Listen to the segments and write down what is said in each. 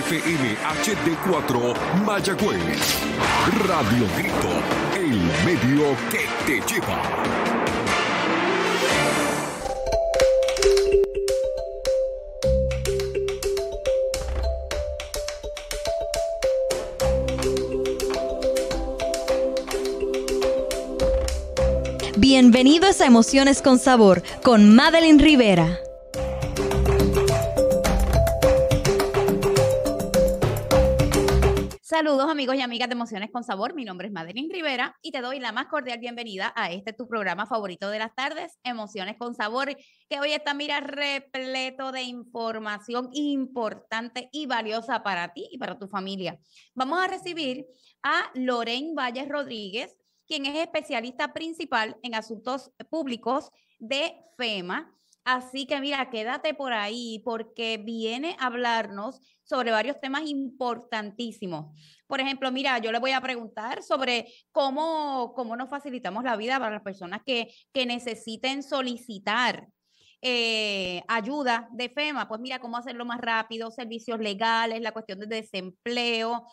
FM HD4 Mayagüez. Radio Grito, el medio que te lleva. Bienvenidos a Emociones con Sabor con Madeline Rivera. Saludos amigos y amigas de Emociones con Sabor, mi nombre es Madeline Rivera y te doy la más cordial bienvenida a tu programa favorito de las tardes, Emociones con Sabor, que hoy está, mira, repleto de información importante y valiosa para ti y para tu familia. Vamos a recibir a Lorraine Valles Rodríguez, quien es especialista principal en asuntos públicos de FEMA. Así que mira, quédate por ahí porque viene a hablarnos sobre varios temas importantísimos. Por ejemplo, mira, yo le voy a preguntar sobre cómo nos facilitamos la vida para las personas que necesiten solicitar ayuda de FEMA. Pues mira, cómo hacerlo más rápido, servicios legales, la cuestión de desempleo,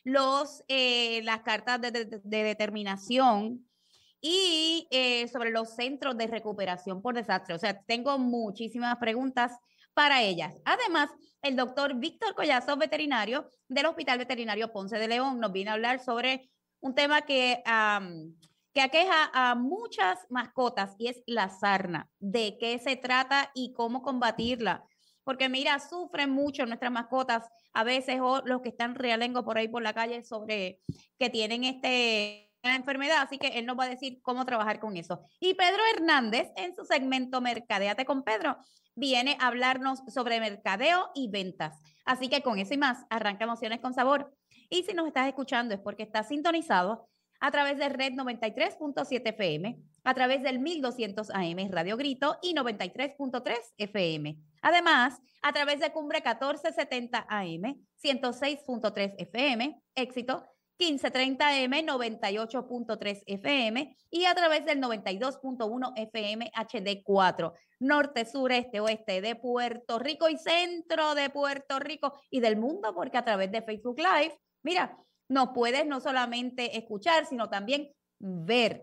las cartas de determinación y sobre los centros de recuperación por desastre. O sea, tengo muchísimas preguntas para ellas. Además, el doctor Víctor Collazo, veterinario del Hospital Veterinario Ponce de León, nos viene a hablar sobre un tema que aqueja a muchas mascotas y es la sarna. ¿De qué se trata y cómo combatirla? Porque mira, sufren mucho nuestras mascotas a veces, o los que están realengo por ahí por la calle sobre que tienen enfermedad, así que él nos va a decir cómo trabajar con eso. Y Pedro Hernández, en su segmento Mercadeate con Pedro, viene a hablarnos sobre mercadeo y ventas. Así que con eso y más, arranca Emociones con Sabor. Y si nos estás escuchando es porque estás sintonizado a través de Red 93.7 FM, a través del 1200 AM Radio Grito y 93.3 FM. Además, a través de Cumbre 1470 AM, 106.3 FM, Éxito 1530 M, 98.3 FM y a través del 92.1 FM HD4, norte, sur, este, oeste de Puerto Rico y centro de Puerto Rico y del mundo, porque a través de Facebook Live, mira, nos puedes no solamente escuchar, sino también ver.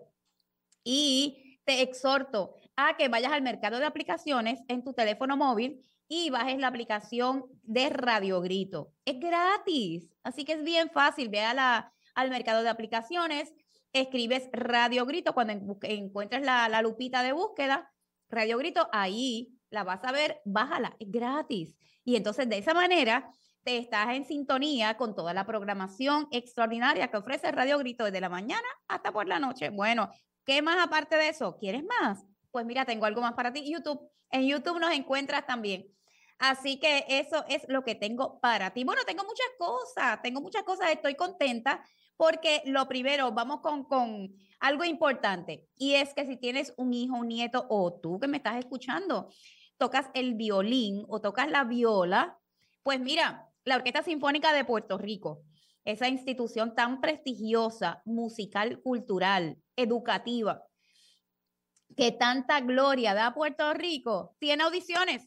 Y te exhorto a que vayas al mercado de aplicaciones en tu teléfono móvil y bajes la aplicación de Radio Grito. Es gratis, así que es bien fácil. Ve al mercado de aplicaciones, escribes Radio Grito, cuando encuentres la lupita de búsqueda, Radio Grito, ahí la vas a ver, bájala, es gratis. Y entonces de esa manera te estás en sintonía con toda la programación extraordinaria que ofrece Radio Grito desde la mañana hasta por la noche. Bueno, ¿qué más aparte de eso? ¿Quieres más? Pues mira, tengo algo más para ti. YouTube. En YouTube nos encuentras también. Así que eso es lo que tengo para ti. Bueno, tengo muchas cosas. Estoy contenta porque lo primero, vamos con algo importante. Y es que si tienes un hijo, un nieto o tú que me estás escuchando, tocas el violín o tocas la viola, pues mira, la Orquesta Sinfónica de Puerto Rico, esa institución tan prestigiosa, musical, cultural, educativa, que tanta gloria da a Puerto Rico, tiene audiciones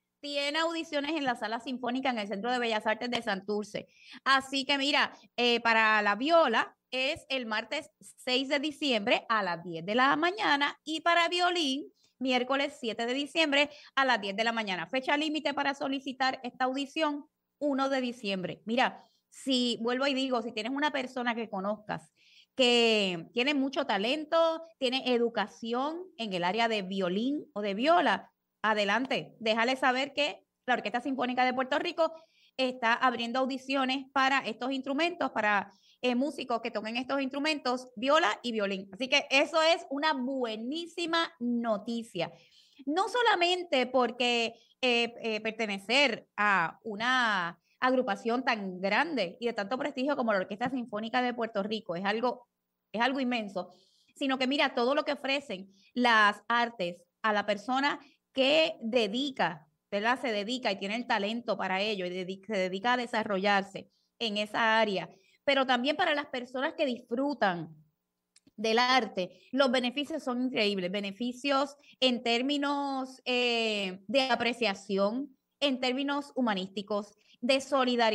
en la Sala Sinfónica en el Centro de Bellas Artes de Santurce. Así que mira, para la viola es el martes 6 de diciembre a las 10 de la mañana y para violín, miércoles 7 de diciembre a las 10 de la mañana. Fecha límite para solicitar esta audición, 1 de diciembre. Mira, si vuelvo y digo, si tienes una persona que conozcas que tiene mucho talento, tiene educación en el área de violín o de viola, adelante, déjale saber que la Orquesta Sinfónica de Puerto Rico está abriendo audiciones para estos instrumentos, para músicos que toquen estos instrumentos, viola y violín. Así que eso es una buenísima noticia. No solamente porque pertenecer a una agrupación tan grande y de tanto prestigio como la Orquesta Sinfónica de Puerto Rico es algo inmenso, sino que mira todo lo que ofrecen las artes a la persona que dedica, ¿verdad? Se dedica y tiene el talento para ello y se dedica a desarrollarse en esa área, pero también para las personas que disfrutan del arte, los beneficios son increíbles, beneficios en términos de apreciación, en términos humanísticos, de solidaridad,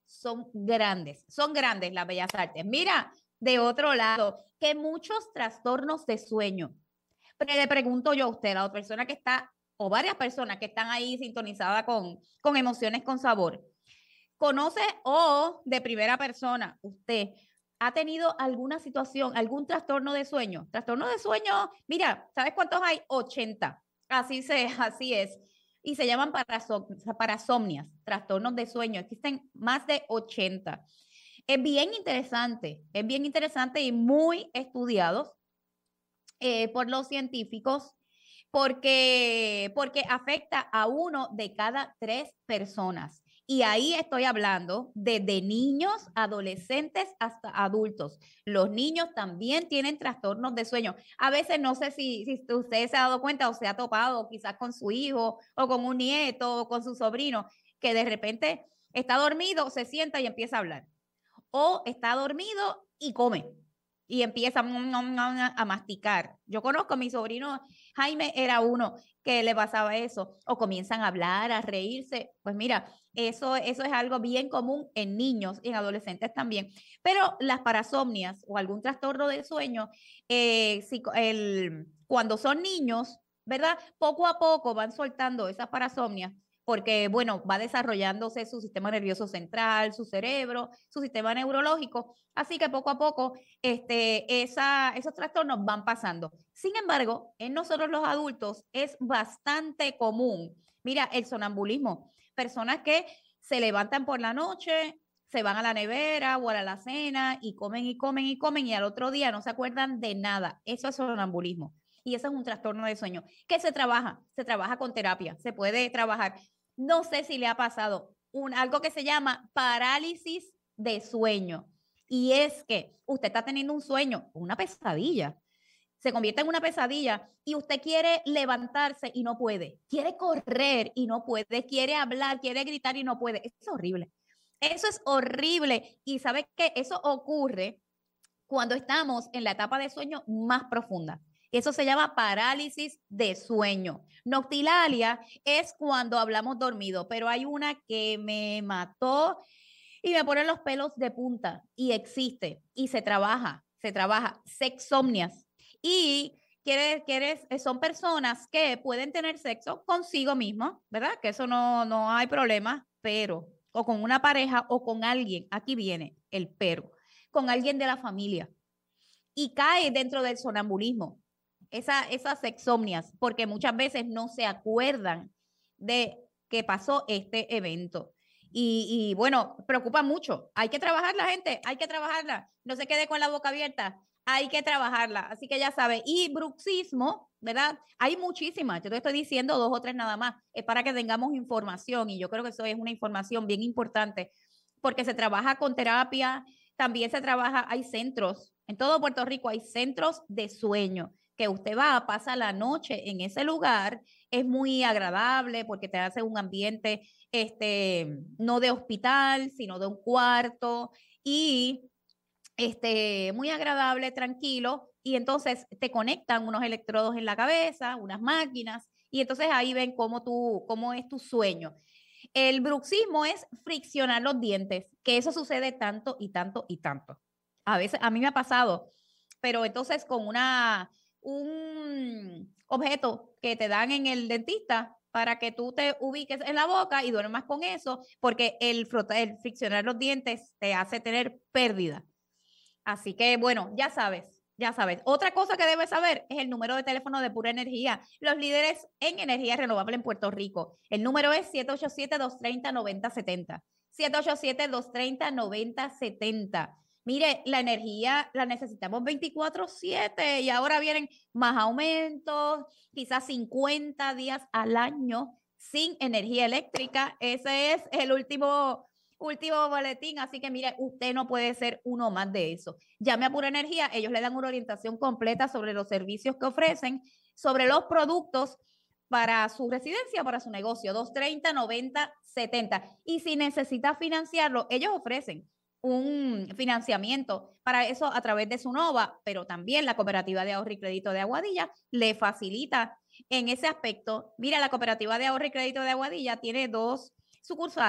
son grandes las bellas artes. Mira, de otro lado, que muchos trastornos de sueño. Pero le pregunto yo a usted, la persona que está, o varias personas que están ahí sintonizadas con emociones con sabor, ¿conoce o de primera persona usted ha tenido alguna situación, algún trastorno de sueño? Trastorno de sueño, mira, ¿sabes cuántos hay? 80. Así es. Y se llaman parasomnias, trastornos de sueño. Existen más de 80. Es bien interesante y muy estudiados por los científicos porque afecta a 1 de cada 3 personas. Y ahí estoy hablando desde niños, adolescentes hasta adultos. Los niños también tienen trastornos de sueño. A veces no sé si usted se ha dado cuenta o se ha topado quizás con su hijo o con un nieto o con su sobrino, que de repente está dormido, se sienta y empieza a hablar. O está dormido y come y empieza a masticar. Yo conozco a mi sobrino Jaime, era uno que le pasaba eso, o comienzan a hablar, a reírse. Pues mira, eso es algo bien común en niños y en adolescentes también. Pero las parasomnias o algún trastorno del sueño, cuando son niños, ¿verdad? Poco a poco van soltando esas parasomnias porque, bueno, va desarrollándose su sistema nervioso central, su cerebro, su sistema neurológico, así que poco a poco esos trastornos van pasando. Sin embargo, en nosotros los adultos es bastante común, mira, el sonambulismo, personas que se levantan por la noche, se van a la nevera o a la alacena y comen y comen y comen y al otro día no se acuerdan de nada. Eso es sonambulismo. Y eso es un trastorno de sueño que se trabaja con terapia, se puede trabajar. No sé si le ha pasado algo que se llama parálisis de sueño. Y es que usted está teniendo un sueño, una pesadilla. Se convierte en una pesadilla y usted quiere levantarse y no puede. Quiere correr y no puede. Quiere hablar, quiere gritar y no puede. Eso es horrible. Eso es horrible. Y ¿sabe qué? Eso ocurre cuando estamos en la etapa de sueño más profunda. Eso se llama parálisis de sueño. Noctilalia es cuando hablamos dormido, pero hay una que me mató y me pone los pelos de punta y existe y se trabaja, sexomnias. Y son personas que pueden tener sexo consigo mismo, ¿verdad? Que eso no hay problema, pero o con una pareja o con alguien, aquí viene el pero, con alguien de la familia y cae dentro del sonambulismo. Esas sexomnias, porque muchas veces no se acuerdan de que pasó este evento. Y bueno, preocupa mucho. Hay que trabajar la gente, hay que trabajarla. No se quede con la boca abierta, hay que trabajarla. Así que ya sabe. Y bruxismo, ¿verdad? Hay muchísimas. Yo te estoy diciendo 2 o 3 nada más. Es para que tengamos información y yo creo que eso es una información bien importante porque se trabaja con terapia, también se trabaja, hay centros, en todo Puerto Rico hay centros de sueño que usted va a pasar la noche en ese lugar, es muy agradable porque te hace un ambiente no de hospital, sino de un cuarto y muy agradable, tranquilo, y entonces te conectan unos electrodos en la cabeza, unas máquinas, y entonces ahí ven cómo es tu sueño. El bruxismo es friccionar los dientes, que eso sucede tanto y tanto y tanto. A veces, a mí me ha pasado, pero entonces con un objeto que te dan en el dentista para que tú te ubiques en la boca y duermas con eso, porque el friccionar los dientes te hace tener pérdida. Así que, bueno, ya sabes. Otra cosa que debes saber es el número de teléfono de Pura Energía, los líderes en energía renovable en Puerto Rico. El número es 787-230-9070. 787-230-9070. Mire, la energía la necesitamos 24/7 y ahora vienen más aumentos, quizás 50 días al año sin energía eléctrica. Ese es el último boletín, así que mire, usted no puede ser uno más de eso. Llame a Pura Energía, ellos le dan una orientación completa sobre los servicios que ofrecen, sobre los productos para su residencia, para su negocio, 230-9070. Y si necesita financiarlo, ellos ofrecen un financiamiento para eso a través de Sunova, pero también la Cooperativa de Ahorro y Crédito de Aguadilla le facilita en ese aspecto. Mira, la Cooperativa de Ahorro y Crédito de Aguadilla tiene 2 sucursales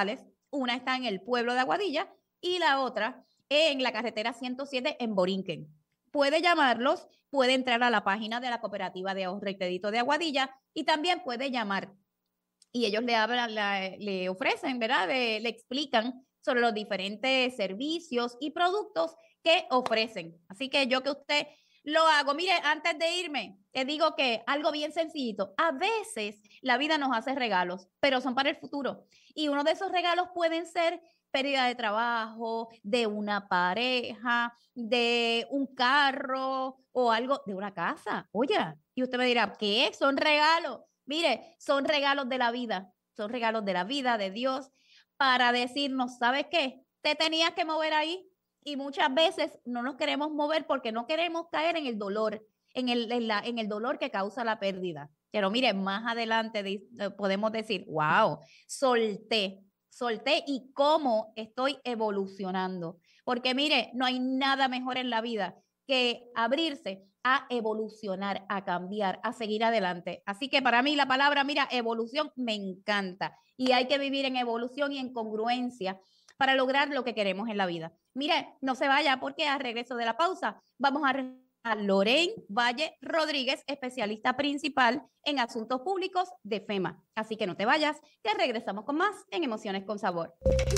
Una está en el pueblo de Aguadilla y la otra en la carretera 107 en Borinquen. Puede llamarlos, puede entrar a la página de la Cooperativa de Ahorro y Crédito de Aguadilla y también puede llamar. Y ellos le hablan, le ofrecen, ¿verdad? Le explican sobre los diferentes servicios y productos que ofrecen. Así que yo que usted lo hago. Mire, antes de irme, te digo que algo bien sencillito. A veces la vida nos hace regalos, pero son para el futuro. Y uno de esos regalos pueden ser pérdida de trabajo, de una pareja, de un carro o algo, de una casa. Oye, y usted me dirá, ¿qué? Son regalos. Mire, son regalos de la vida. Son regalos de la vida, de Dios, para decirnos, ¿sabes qué? Te tenías que mover ahí. Y muchas veces no nos queremos mover porque no queremos caer en el dolor, en el dolor que causa la pérdida. Pero mire, más adelante podemos decir, wow, solté y cómo estoy evolucionando. Porque mire, no hay nada mejor en la vida que abrirse a evolucionar, a cambiar, a seguir adelante. Así que para mí la palabra, mira, evolución me encanta. Y hay que vivir en evolución y en congruencia para lograr lo que queremos en la vida. Mire, no se vaya porque al regreso de la pausa vamos a Lorraine Valle Rodríguez, especialista principal en asuntos públicos de FEMA. Así que no te vayas, que regresamos con más en Emociones con Sabor.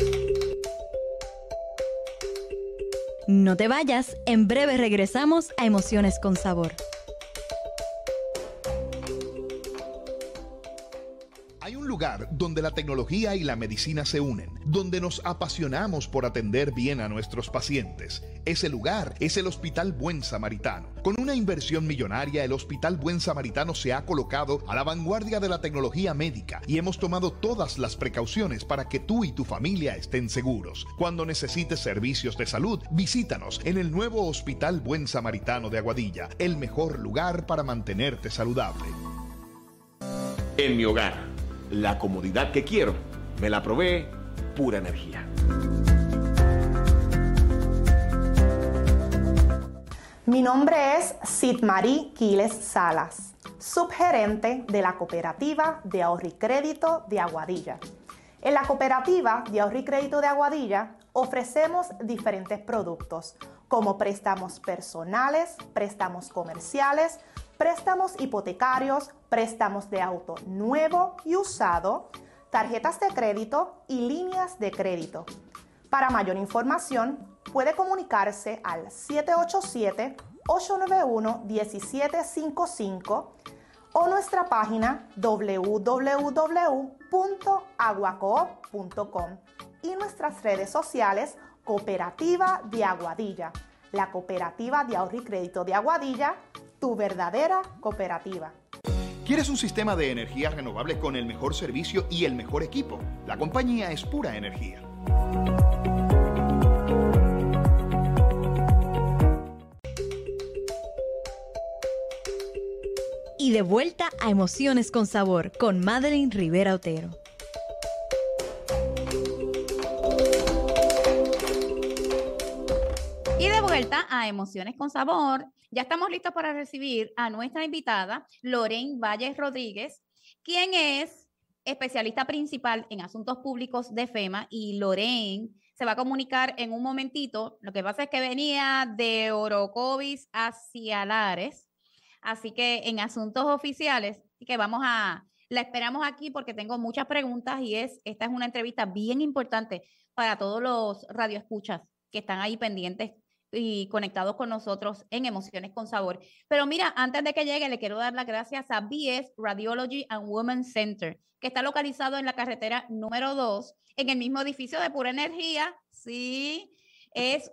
No te vayas, en breve regresamos a Emociones con Sabor. Hay un lugar donde la tecnología y la medicina se unen, donde nos apasionamos por atender bien a nuestros pacientes. Ese lugar es el Hospital Buen Samaritano. Con una inversión millonaria, el Hospital Buen Samaritano se ha colocado a la vanguardia de la tecnología médica y hemos tomado todas las precauciones para que tú y tu familia estén seguros. Cuando necesites servicios de salud, visítanos en el nuevo Hospital Buen Samaritano de Aguadilla, el mejor lugar para mantenerte saludable. En mi hogar, la comodidad que quiero me la provee Pura Energía. Mi nombre es Sidmarí Quiles Salas, subgerente de la Cooperativa de Ahorro y Crédito de Aguadilla. En la Cooperativa de Ahorro y Crédito de Aguadilla ofrecemos diferentes productos como préstamos personales, préstamos comerciales, préstamos hipotecarios, préstamos de auto nuevo y usado, tarjetas de crédito y líneas de crédito. Para mayor información, puede comunicarse al 787-891-1755 o nuestra página www.aguacoop.com y nuestras redes sociales Cooperativa de Aguadilla, la Cooperativa de Ahorro y Crédito de Aguadilla, tu verdadera cooperativa. ¿Quieres un sistema de energía renovable con el mejor servicio y el mejor equipo? La compañía es Pura Energía. Y de vuelta a Emociones con Sabor con Madeline Rivera Otero. Y de vuelta a Emociones con Sabor, ya estamos listos para recibir a nuestra invitada, Lorraine Valle Rodríguez, quien es especialista principal en asuntos públicos de FEMA, y Lorraine se va a comunicar en un momentito. Lo que pasa es que venía de Orocovis hacia Lares, así que en asuntos oficiales, que la esperamos aquí porque tengo muchas preguntas y esta es una entrevista bien importante para todos los radioescuchas que están ahí pendientes y conectados con nosotros en Emociones con Sabor. Pero mira, antes de que llegue, le quiero dar las gracias a BS Radiology and Women's Center, que está localizado en la carretera número 2, en el mismo edificio de Pura Energía. Sí, es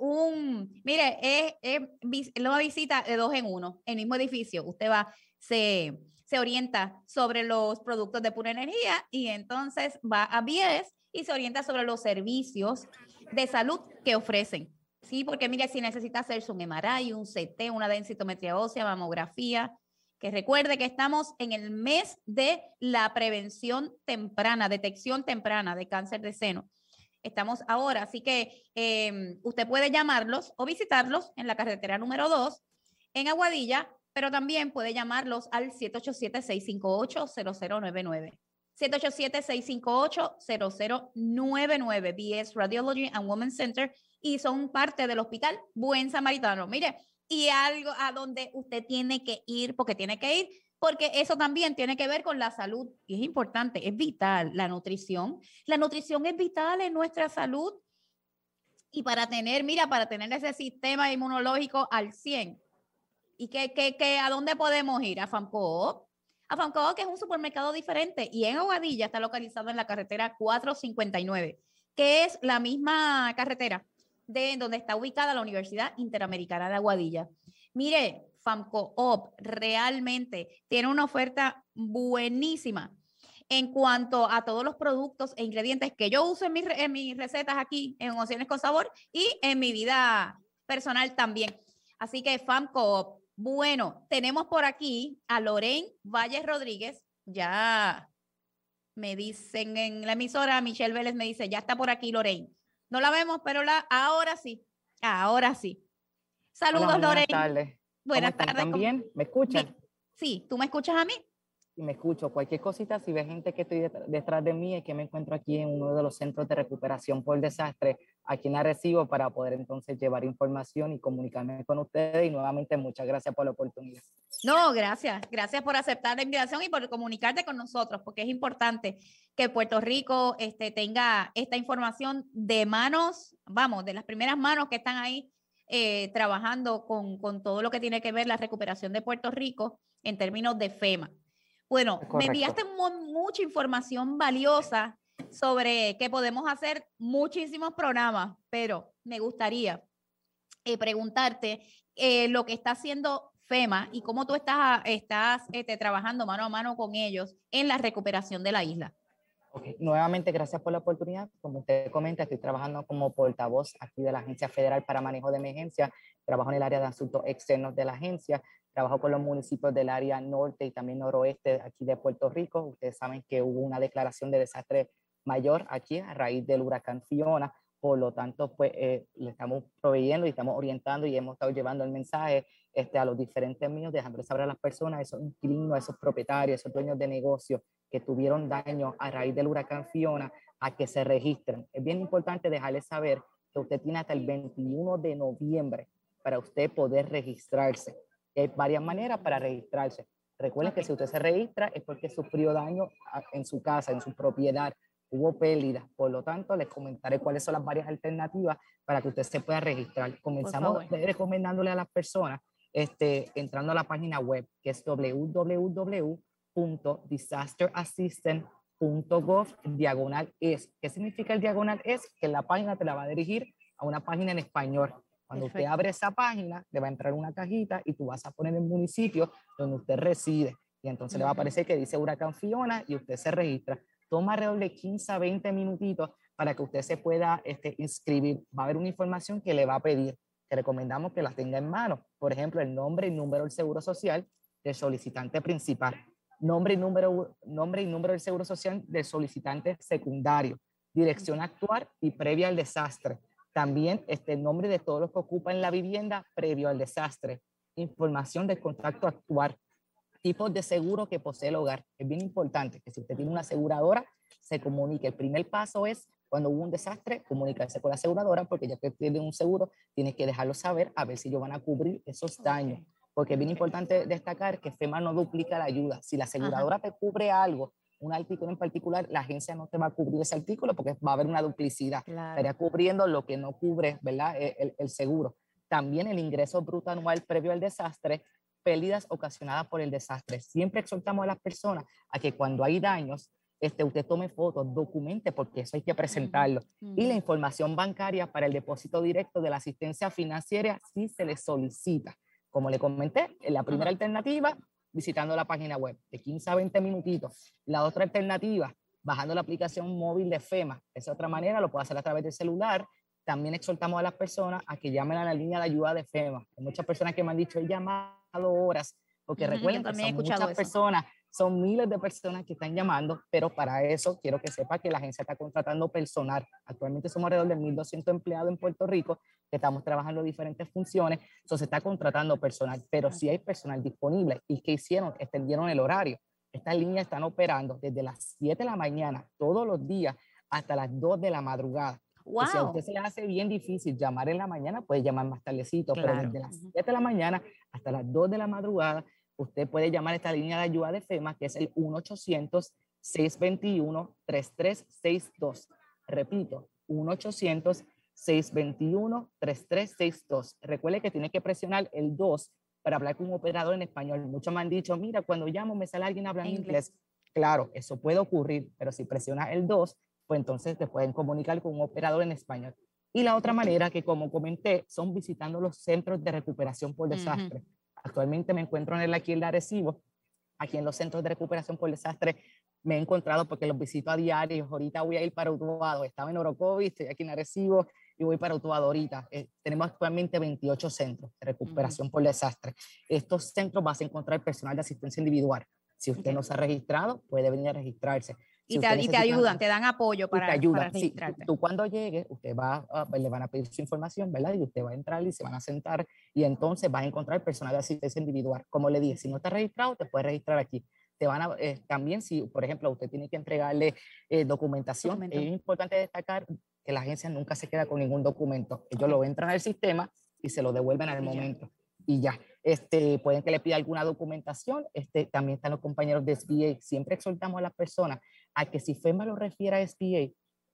una visita de 2 en 1, el mismo edificio. Usted va, se orienta sobre los productos de Pura Energía y entonces va a BS y se orienta sobre los servicios de salud que ofrecen. Sí, porque mire, si necesita hacerse un MRI, un CT, una densitometría ósea, mamografía, que recuerde que estamos en el mes de la prevención temprana, detección temprana de cáncer de seno. Estamos ahora, así que usted puede llamarlos o visitarlos en la carretera número 2 en Aguadilla, pero también puede llamarlos al 787-658-0099. 787-658-0099, BS Radiology and Women's Center, y son parte del Hospital Buen Samaritano. Mire, y algo a donde usted tiene que ir, porque eso también tiene que ver con la salud, y es importante, es vital, la nutrición. La nutrición es vital en nuestra salud, y para tener ese sistema inmunológico al 100, ¿y a dónde podemos ir? A FAMCOOP. A FAMCOOP, que es un supermercado diferente, y en Aguadilla está localizado en la carretera 459, que es la misma carretera de donde está ubicada la Universidad Interamericana de Aguadilla. Mire, FAMCOOP realmente tiene una oferta buenísima en cuanto a todos los productos e ingredientes que yo uso en mis recetas aquí en Emociones con Sabor y en mi vida personal también. Así que FAMCOOP. Bueno, tenemos por aquí a Lorraine Valles Rodríguez. Ya me dicen en la emisora, Michelle Vélez me dice, ya está por aquí Lorraine. No la vemos, pero ahora sí. Ahora sí. Saludos, hola, Lorraine. Buenas tardes. Buenas ¿Cómo están? tardes. ¿También? ¿Me escuchan? Sí, ¿tú me escuchas a mí? Me escucho. Cualquier cosita, si ve gente que estoy detrás de mí, es que me encuentro aquí en uno de los centros de recuperación por desastre, aquí en Arecibo, para poder entonces llevar información y comunicarme con ustedes. Y nuevamente, muchas gracias por la oportunidad. No, gracias. Gracias por aceptar la invitación y por comunicarte con nosotros, porque es importante que Puerto Rico tenga esta información de manos, de las primeras manos que están ahí trabajando con todo lo que tiene que ver la recuperación de Puerto Rico en términos de FEMA. Bueno, Correcto. Me enviaste mucha información valiosa sobre que podemos hacer muchísimos programas, pero me gustaría preguntarte lo que está haciendo FEMA y cómo tú estás trabajando mano a mano con ellos en la recuperación de la isla. Okay. Nuevamente, gracias por la oportunidad. Como usted comenta, estoy trabajando como portavoz aquí de la Agencia Federal para Manejo de Emergencia. Trabajo en el área de asuntos externos de la agencia. Trabajo con los municipios del área norte y también noroeste aquí de Puerto Rico. Ustedes saben que hubo una declaración de desastre mayor aquí a raíz del huracán Fiona. Por lo tanto, pues le estamos proveyendo y estamos orientando y hemos estado llevando el mensaje a los diferentes medios, dejando saber a las personas, esos inquilinos, esos propietarios, esos dueños de negocios que tuvieron daño a raíz del huracán Fiona, a que se registren. Es bien importante dejarles saber que usted tiene hasta el 21 de noviembre para usted poder registrarse. Hay varias maneras para registrarse. Recuerden que si usted se registra es porque sufrió daño en su casa, en su propiedad, hubo pérdidas. Por lo tanto, les comentaré cuáles son las varias alternativas para que usted se pueda registrar. Comenzamos recomendándole a las personas entrando a la página web, que es www.disasterassistance.gov/es. ¿Qué significa el /es? Que la página te la va a dirigir a una página en español. Cuando usted abre esa página, le va a entrar una cajita y tú vas a poner el municipio donde usted reside. Y entonces le va a aparecer que dice huracán Fiona y usted se registra. Toma alrededor de 15 a 20 minutitos para que usted se pueda inscribir. Va a haber una información que le va a pedir, que recomendamos que la tenga en mano. Por ejemplo, el nombre y número del seguro social del solicitante principal. Nombre y número del seguro social del solicitante secundario. Dirección actual y previa al desastre. También el nombre de todos los que ocupan la vivienda previo al desastre. Información del contacto actual. Tipos de seguro que posee el hogar. Es bien importante que si usted tiene una aseguradora, se comunique. El primer paso es, cuando hubo un desastre, comunicarse con la aseguradora, porque ya que tiene un seguro, tiene que dejarlo saber a ver si ellos van a cubrir esos daños. Porque es bien importante destacar que FEMA no duplica la ayuda. Si la aseguradora te cubre algo, un artículo en particular, la agencia no te va a cubrir ese artículo porque va a haber una duplicidad. Claro. Estaría cubriendo lo que no cubre, ¿verdad? El seguro. También el ingreso bruto anual previo al desastre, pérdidas ocasionadas por el desastre. Siempre exhortamos a las personas a que cuando hay daños, usted tome fotos, documente, porque eso hay que presentarlo. Y la información bancaria para el depósito directo de la asistencia financiera si se le solicita. Como le comenté, en la primera alternativa, visitando la página web de 15 a 20 minutitos. La otra alternativa, bajando la aplicación móvil de FEMA. Esa otra manera lo puede hacer a través del celular. También exhortamos a las personas a que llamen a la línea de ayuda de FEMA. Hay muchas personas que me han dicho, he llamado horas, porque recuerden que son muchas personas, son miles de personas que están llamando, pero para eso quiero que sepa que la agencia está contratando personal. Actualmente somos alrededor de 1,200 empleados en Puerto Rico, que estamos trabajando diferentes funciones, entonces se está contratando personal, pero si hay personal disponible. ¿Y qué hicieron? Extendieron el horario. Estas líneas están operando desde las 7 de la mañana todos los días hasta las 2 de la madrugada. Wow. Si a usted se le hace bien difícil llamar en la mañana, puede llamar más tardecito, pero Claro. desde las 7 de la mañana hasta las 2 de la madrugada, usted puede llamar a esta línea de ayuda de FEMA, que es el 1-800-621-3362. Repito, 1-800-621-3362. Recuerde que tiene que presionar el 2 para hablar con un operador en español. Muchos me han dicho, mira, cuando llamo me sale alguien hablando inglés. Claro, eso puede ocurrir, pero si presionas el 2, pues entonces te pueden comunicar con un operador en español. Y la otra manera que, como comenté, son visitando los centros de recuperación por desastre. Actualmente me encuentro en aquí en Arecibo. Aquí en los centros de recuperación por desastre me he encontrado porque los visito a diario. Ahorita voy a ir para Utuado. Estaba en Orocovis, estoy aquí en Arecibo y voy para Utuado ahorita. Tenemos actualmente 28 centros de recuperación por desastre. Estos centros vas a encontrar personal de asistencia individual. Si usted no se ha registrado, puede venir a registrarse. Y te ayudan, te dan apoyo para Sí, registrarte. tú cuando llegues, usted le van a pedir su información, ¿verdad? Y usted va a entrar y se van a sentar y entonces vas a encontrar personal de asistencia individual. Como le dije, si no estás registrado, te puedes registrar aquí. Te van a, también si, por ejemplo, usted tiene que entregarle documentación, es importante destacar que la agencia nunca se queda con ningún documento. Ellos lo entran al sistema y se lo devuelven al momento. Y ya, pueden que le pida alguna documentación. También están los compañeros de SBA. Siempre exhortamos a las personas a que si FEMA lo refiere a SBA,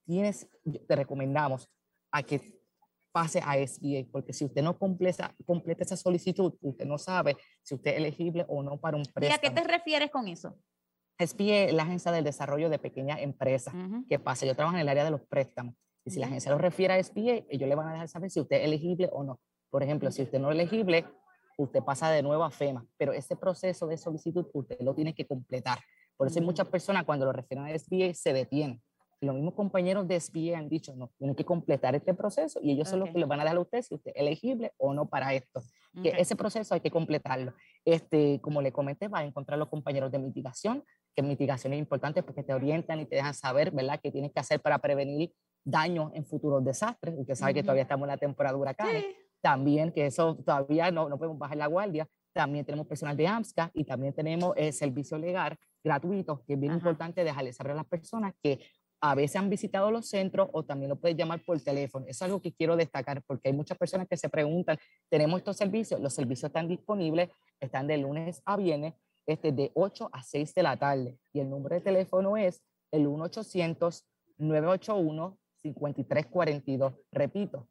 te recomendamos a que pase a SBA, porque si usted no completa esa solicitud, usted no sabe si usted es elegible o no para un préstamo. ¿Y a qué te refieres con eso? SBA es la Agencia del Desarrollo de Pequeñas Empresas. ¿Qué pasa? Yo trabajo en el área de los préstamos. Y si la agencia lo refiere a SBA, ellos le van a dejar saber si usted es elegible o no. Por ejemplo, si usted no es elegible, usted pasa de nuevo a FEMA, pero ese proceso de solicitud usted lo tiene que completar. Por eso hay muchas personas cuando lo refieren a SBA se detienen. Y los mismos compañeros de SBA han dicho, no, tienen que completar este proceso y ellos son los que le van a dar a usted si usted es elegible o no para esto. Que ese proceso hay que completarlo. Como le comenté, va a encontrar los compañeros de mitigación, que mitigación es importante porque te orientan y te dejan saber, ¿verdad?, qué tienes que hacer para prevenir daños en futuros desastres. Usted sabe que todavía estamos en la temporada de huracanes. Sí. También, que eso todavía no podemos bajar la guardia. También tenemos personal de AMSCA y también tenemos el servicio legal gratuito, que es bien importante dejarle saber a las personas que a veces han visitado los centros o también lo puedes llamar por teléfono. Eso es algo que quiero destacar porque hay muchas personas que se preguntan, ¿tenemos estos servicios? Los servicios están disponibles, están de lunes a viernes, de 8 a 6 de la tarde. Y el número de teléfono es el 1-800-981-5342. Repito,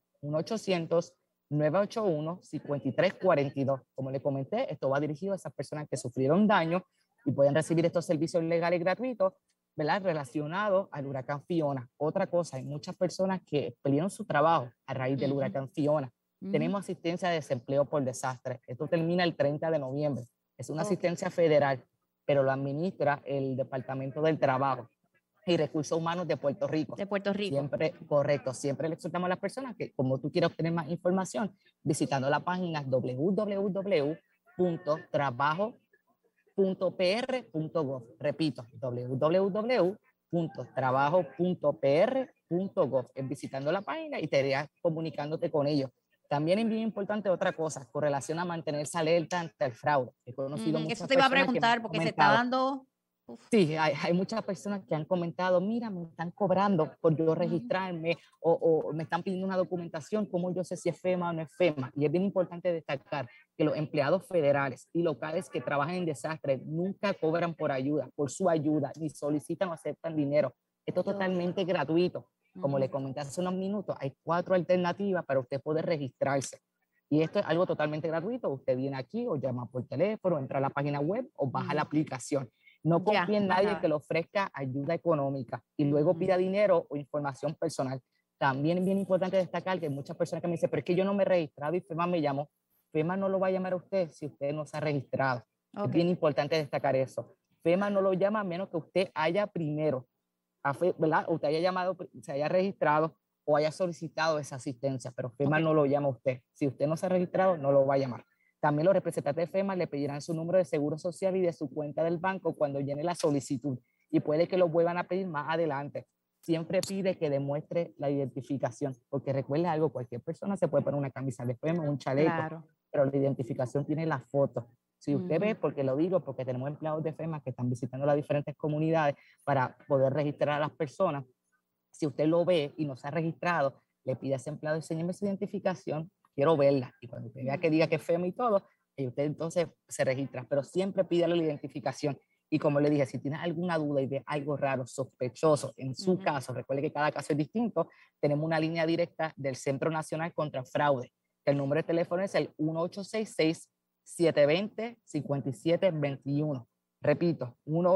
1-800-981-5342. Como le comenté, esto va dirigido a esas personas que sufrieron daño y pueden recibir estos servicios legales gratuitos, ¿verdad?, relacionados al huracán Fiona. Otra cosa, hay muchas personas que perdieron su trabajo a raíz del huracán Fiona. Tenemos asistencia de desempleo por desastre. Esto termina el 30 de noviembre. Es una asistencia federal, pero lo administra el Departamento del Trabajo y Recursos Humanos de Puerto Rico. De Puerto Rico. Siempre, correcto. Siempre le exhortamos a las personas que, como tú quieres obtener más información, visitando la página www.trabajo.pr.gov. Repito, www.trabajo.pr.gov. Es visitando la página y te irías comunicándote con ellos. También es bien importante otra cosa, con relación a mantenerse alerta ante el fraude. He conocido muchas eso te iba a personas preguntar porque se está dando... Sí, hay muchas personas que han comentado, mira, me están cobrando por yo registrarme o me están pidiendo una documentación, ¿cómo yo sé si es FEMA o no es FEMA? Y es bien importante destacar que los empleados federales y locales que trabajan en desastres nunca cobran por su ayuda, ni solicitan o aceptan dinero. Esto es totalmente gratuito. Como le comenté hace unos minutos, hay 4 alternativas para usted poder registrarse. Y esto es algo totalmente gratuito. Usted viene aquí o llama por teléfono, entra a la página web o baja la aplicación. No confíe en nadie que le ofrezca ayuda económica y luego pida dinero o información personal. También es bien importante destacar que hay muchas personas que me dicen, pero es que yo no me he registrado y FEMA me llamó. FEMA no lo va a llamar a usted si usted no se ha registrado. Es bien importante destacar eso. FEMA no lo llama a menos que usted haya primero, ¿verdad? Usted haya llamado, se haya registrado o haya solicitado esa asistencia, pero FEMA no lo llama a usted. Si usted no se ha registrado, no lo va a llamar. También los representantes de FEMA le pedirán su número de seguro social y de su cuenta del banco cuando llene la solicitud y puede que lo vuelvan a pedir más adelante. Siempre pide que demuestre la identificación, porque recuerde algo, cualquier persona se puede poner una camisa de FEMA, un chaleco, pero la identificación tiene la foto. Si usted ve, porque lo digo, porque tenemos empleados de FEMA que están visitando las diferentes comunidades para poder registrar a las personas. Si usted lo ve y no se ha registrado, le pide a ese empleado, enséñeme su identificación, quiero verla. Y cuando usted vea que diga que es FEMA y todo, y usted entonces se registra, pero siempre pídale la identificación. Y como le dije, si tiene alguna duda y ve algo raro, sospechoso, en su caso, recuerde que cada caso es distinto, tenemos una línea directa del Centro Nacional contra Fraude. El número de teléfono es el 1866-720-5721. Repito,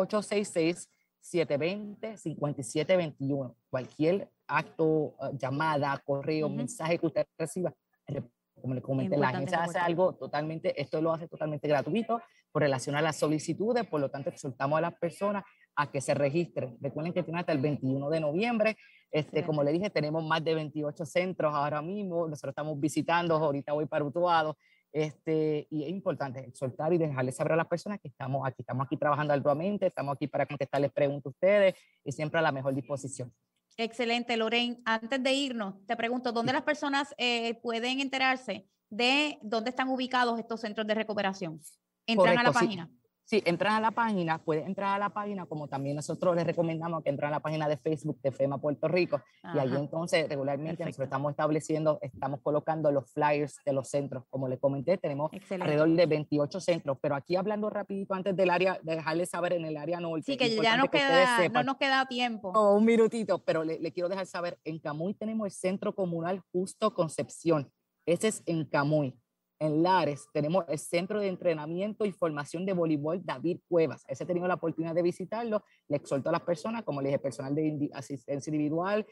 1866-720-5721. Cualquier acto, llamada, correo, mensaje que usted reciba, como le comenté, la agencia hace algo totalmente, esto lo hace totalmente gratuito por relación a las solicitudes, por lo tanto exhortamos a las personas a que se registren. Recuerden que tiene hasta el 21 de noviembre. Como le dije, tenemos más de 28 centros ahora mismo, nosotros estamos visitando, ahorita voy para Utuado, y es importante exhortar y dejarles saber a las personas que estamos aquí trabajando arduamente, estamos aquí para contestarles preguntas a ustedes y siempre a la mejor disposición. Excelente, Lorraine. Antes de irnos, te pregunto, ¿dónde las personas pueden enterarse de dónde están ubicados estos centros de recuperación? ¿Entran a la página? Sí, entran a la página, pueden entrar a la página, como también nosotros les recomendamos que entren a la página de Facebook de FEMA Puerto Rico. Y ahí entonces regularmente nosotros estamos colocando los flyers de los centros. Como les comenté, tenemos alrededor de 28 centros, pero aquí hablando rapidito antes del área, de dejarles saber en el área norte. Sí, que ya no nos queda tiempo. Un minutito, pero le quiero dejar saber, en Camuy tenemos el Centro Comunal Justo Concepción. Ese es en Camuy. En Lares tenemos el Centro de Entrenamiento y Formación de Voleibol David Cuevas. Ese he tenido la oportunidad de visitarlo. Le exhorto a las personas, como le dije, personal de asistencia individual,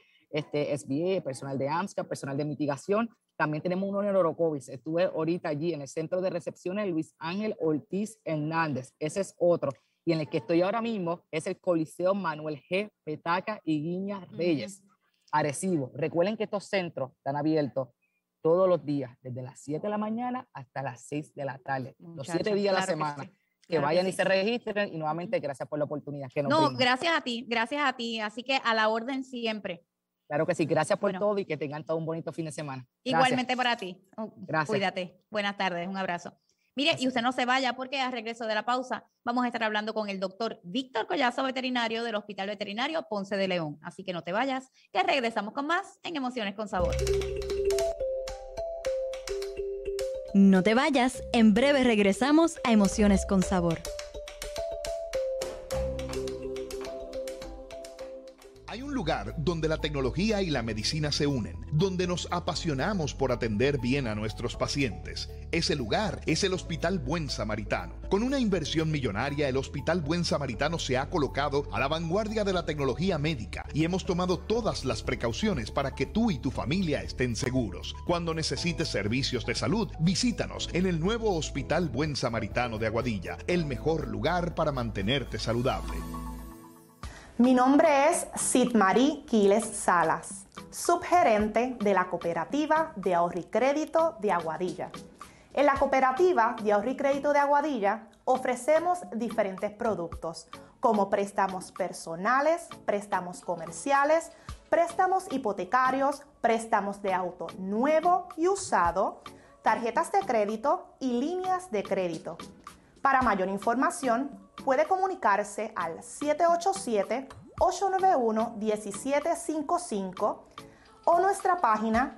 SBA, personal de AMSCA, personal de mitigación. También tenemos uno en Orocovis. Estuve ahorita allí en el Centro de Recepciones Luis Ángel Ortiz Hernández. Ese es otro. Y en el que estoy ahora mismo es el Coliseo Manuel G. Petaca y Guiña Reyes, Arecibo. Recuerden que estos centros están abiertos todos los días, desde las 7 de la mañana hasta las 6 de la tarde. Los 7 días a la semana. Que vayan y se registren, y nuevamente gracias por la oportunidad que nos brindan. Gracias a ti. Así que a la orden siempre. Claro que sí, gracias por todo y que tengan todo un bonito fin de semana. Igualmente para ti. Gracias. Cuídate. Buenas tardes, un abrazo. Mire, y usted no se vaya porque a regreso de la pausa vamos a estar hablando con el doctor Víctor Collazo, veterinario del Hospital Veterinario Ponce de León. Así que no te vayas, que regresamos con más en Emociones con Sabor. No te vayas, en breve regresamos a Emociones con Sabor. Hay un lugar donde la tecnología y la medicina se unen, donde nos apasionamos por atender bien a nuestros pacientes. Ese lugar es el Hospital Buen Samaritano. Con una inversión millonaria, el Hospital Buen Samaritano se ha colocado a la vanguardia de la tecnología médica y hemos tomado todas las precauciones para que tú y tu familia estén seguros. Cuando necesites servicios de salud, visítanos en el nuevo Hospital Buen Samaritano de Aguadilla, el mejor lugar para mantenerte saludable. Mi nombre es Sitmarí Quiles Salas, subgerente de la Cooperativa de Ahorro y Crédito de Aguadilla. En la Cooperativa de Ahorro y Crédito de Aguadilla ofrecemos diferentes productos como préstamos personales, préstamos comerciales, préstamos hipotecarios, préstamos de auto nuevo y usado, tarjetas de crédito y líneas de crédito. Para mayor información, puede comunicarse al 787-891-1755 o nuestra página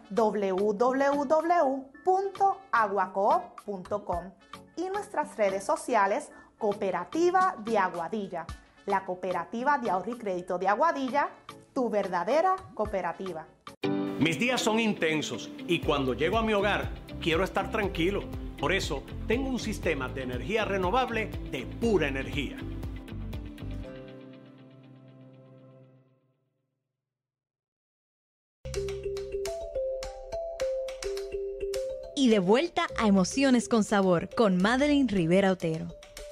www.aguacoop.com y nuestras redes sociales Cooperativa de Aguadilla, la Cooperativa de Ahorro y Crédito de Aguadilla, tu verdadera cooperativa. Mis días son intensos y cuando llego a mi hogar quiero estar tranquilo. Por eso tengo un sistema de energía renovable de Pura Energía. Y de vuelta a Emociones con Sabor con Madeline Rivera Otero.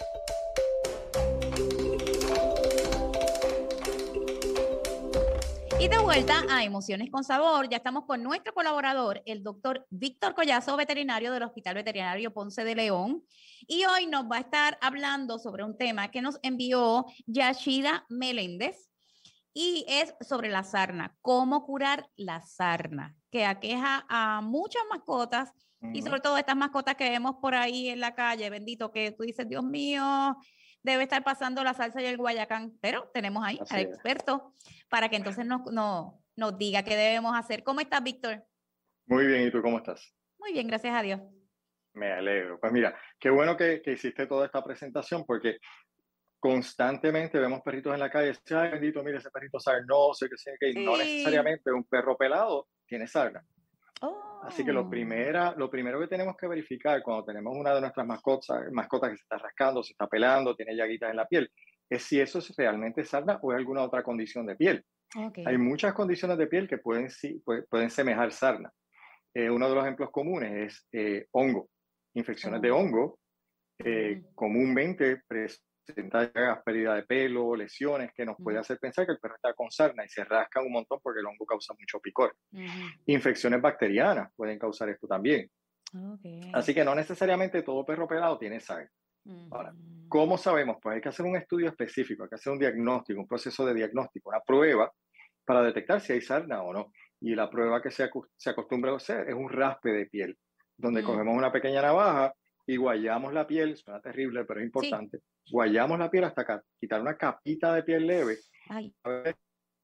Y de vuelta a Emociones con Sabor, ya estamos con nuestro colaborador, el doctor Víctor Collazo, veterinario del Hospital Veterinario Ponce de León. Y hoy nos va a estar hablando sobre un tema que nos envió Yashida Meléndez y es sobre la sarna, cómo curar la sarna. que aqueja a muchas mascotas y sobre todo estas mascotas que vemos por ahí en la calle, bendito, que tú dices, Dios mío, debe estar pasando la salsa y el guayacán, pero tenemos ahí al experto para que entonces nos diga qué debemos hacer. ¿Cómo estás, Víctor? Muy bien, ¿y tú cómo estás? Muy bien, gracias a Dios. Me alegro. Pues mira, qué bueno que hiciste toda esta presentación porque constantemente vemos perritos en la calle, ay, bendito, mire ese perrito sarnoso, que Sí. no necesariamente un perro pelado tiene sarna. Oh. Así que lo primero que tenemos que verificar cuando tenemos una de nuestras mascotas que se está rascando, se está pelando, tiene llaguitas en la piel, es si eso es realmente sarna o es alguna otra condición de piel. Okay. Hay muchas condiciones de piel que pueden semejar sarna. Uno de los ejemplos comunes es hongo. Infecciones de hongo comúnmente presenta llagas, pérdida de pelo, lesiones que nos puede hacer pensar que el perro está con sarna y se rascan un montón porque el hongo causa mucho picor. Infecciones bacterianas pueden causar esto también. Okay. Así que no necesariamente todo perro pelado tiene sarna. Ahora, ¿cómo sabemos? Pues hay que hacer un estudio específico, hay que hacer un diagnóstico, un proceso de diagnóstico, una prueba para detectar si hay sarna o no. Y la prueba que se acostumbra a hacer es un raspe de piel, donde cogemos una pequeña navaja y guayamos la piel, suena terrible, pero es importante. Sí. Guayamos la piel hasta acá, quitar una capita de piel leve. Ay. A ver.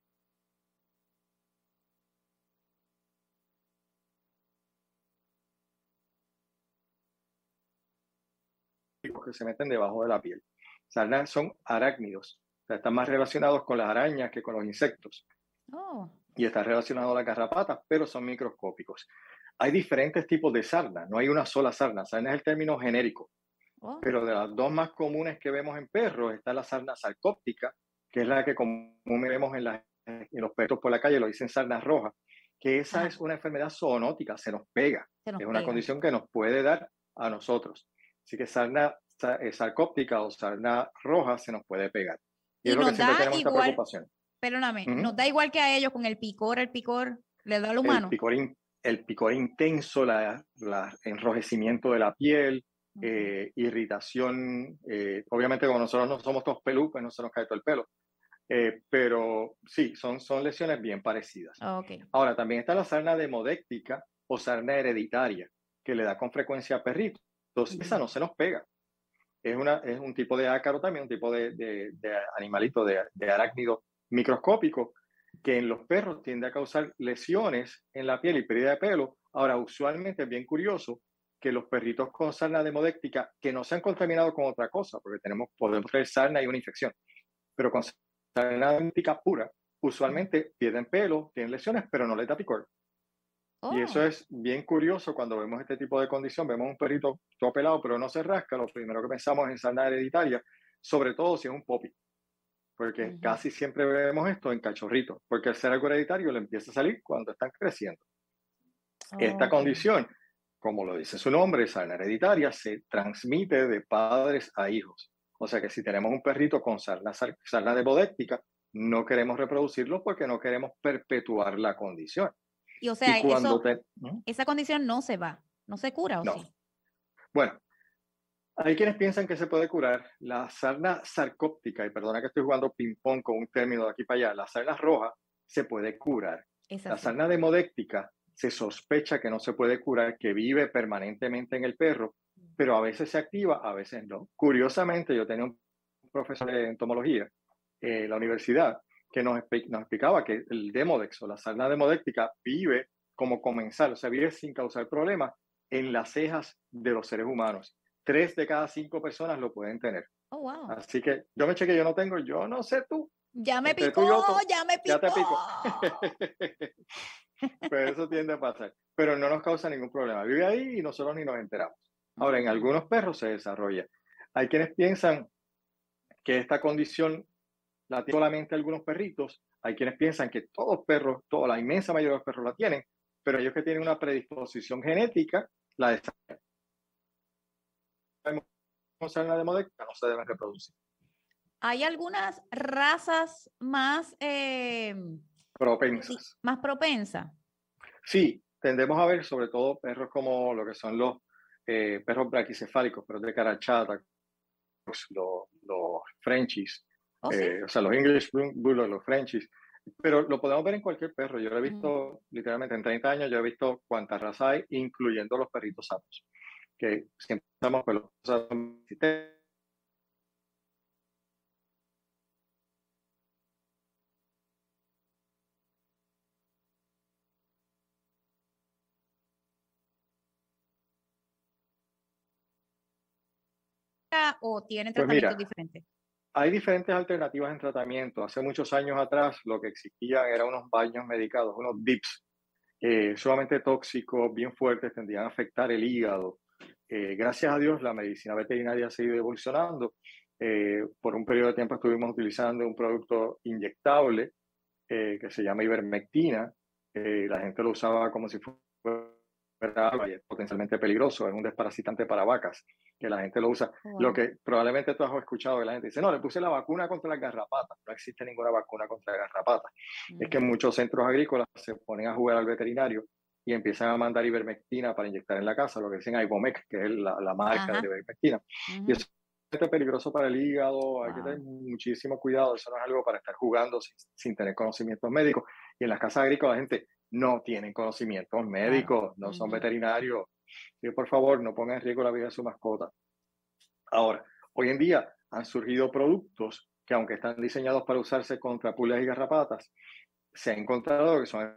Que se meten debajo de la piel. Sarnas son arácnidos, o sea, están más relacionados con las arañas que con los insectos. Oh. Y está relacionado a las garrapatas, pero son microscópicos. Hay diferentes tipos de sarna, no hay una sola sarna. Sarna es el término genérico. Oh. Pero de las dos más comunes que vemos en perros está la sarna sarcóptica, que es la que comúnmente vemos en los perros por la calle, lo dicen sarna roja, que esa es una enfermedad zoonótica, se nos pega. Es una condición que nos puede dar a nosotros. Así que sarna sarcóptica o sarna roja se nos puede pegar. Y es lo que siempre tenemos esta preocupación. Perdóname, nos da igual que a ellos con el picor le da al humano. El picor intenso, el enrojecimiento de la piel, irritación. Obviamente, como nosotros no somos todos pelucos, no se nos cae todo el pelo. Pero sí, son lesiones bien parecidas. Okay. Ahora, también está la sarna demodéctica o sarna hereditaria, que le da con frecuencia a perritos. Entonces, esa no se nos pega. Es un tipo de ácaro también, un tipo de animalito, de arácnido microscópico, que en los perros tiende a causar lesiones en la piel y pérdida de pelo. Ahora, usualmente es bien curioso que los perritos con sarna demodéctica, que no se han contaminado con otra cosa, porque podemos tener sarna y una infección, pero con sarna demodéctica pura, usualmente pierden pelo, tienen lesiones, pero no les da picor. Oh. Y eso es bien curioso cuando vemos este tipo de condición. Vemos un perrito todo pelado, pero no se rasca. Lo primero que pensamos es en sarna hereditaria, sobre todo si es un puppy. Porque casi siempre vemos esto en cachorritos, porque el ser algo hereditario le empieza a salir cuando están creciendo. Esta condición, como lo dice su nombre, sarna hereditaria, se transmite de padres a hijos. O sea que si tenemos un perrito con sarna demodéctica, no queremos reproducirlo porque no queremos perpetuar la condición. Y o sea, esa condición no se va, no se cura, ¿o no? Sí? Bueno, hay quienes piensan que se puede curar. La sarna sarcóptica, y perdona que estoy jugando ping-pong con un término de aquí para allá, la sarna roja se puede curar. La sarna demodéctica se sospecha que no se puede curar, que vive permanentemente en el perro, pero a veces se activa, a veces no. Curiosamente, yo tenía un profesor de entomología en la universidad que nos explicaba que el demodex o la sarna demodéctica vive como comensal, o sea, vive sin causar problemas en las cejas de los seres humanos. 3 de cada 5 personas lo pueden tener. Oh, wow. Así que yo me chequeé, yo no tengo, yo no sé tú. Ya me picó, ya me picó. Ya te picó. Pues eso tiende a pasar, pero no nos causa ningún problema. Vive ahí y nosotros ni nos enteramos. Ahora, en algunos perros se desarrolla. Hay quienes piensan que esta condición la tienen solamente algunos perritos. Hay quienes piensan que todos los perros, la inmensa mayoría de los perros la tienen, pero ellos que tienen una predisposición genética la desarrollan. Sarna demodéctica no se deben reproducir. ¿Hay algunas razas más propensas? Más propensas. Sí, tendemos a ver sobre todo perros como lo que son los perros braquicefálicos, perros de cara chata, los Frenchies, ¿sí? O sea, los English Bulldogs, los Frenchies, Pero lo podemos ver en cualquier perro. Yo lo he visto literalmente en 30 años, yo he visto cuántas razas hay, incluyendo los perritos sapos, que siempre estamos con los o tienen Pues tratamientos mira, diferentes. hay diferentes alternativas en tratamiento. Hace muchos años atrás lo que existían eran unos baños medicados, unos DIPS, sumamente tóxicos, bien fuertes, tendían a afectar el hígado. Gracias a Dios la medicina veterinaria ha seguido evolucionando. Por un periodo de tiempo estuvimos utilizando un producto inyectable que se llama ivermectina. La gente lo usaba como si fuera agua y es potencialmente peligroso, es un desparasitante para vacas, que la gente lo usa. Wow. Lo que probablemente tú has escuchado que la gente dice, no, le puse la vacuna contra las garrapatas. No existe ninguna vacuna contra garrapatas. Es que muchos centros agrícolas se ponen a jugar al veterinario y empiezan a mandar ivermectina para inyectar en la casa, lo que dicen Ivomec, que es la marca de la ivermectina. Y eso es peligroso para el hígado, hay que tener muchísimo cuidado, eso no es algo para estar jugando sin tener conocimientos médicos. Y en las casas agrícolas la gente no tiene conocimientos médicos, no son veterinarios. Y por favor, no pongan en riesgo la vida de su mascota. Ahora, hoy en día han surgido productos que, aunque están diseñados para usarse contra pulgas y garrapatas, se ha encontrado que son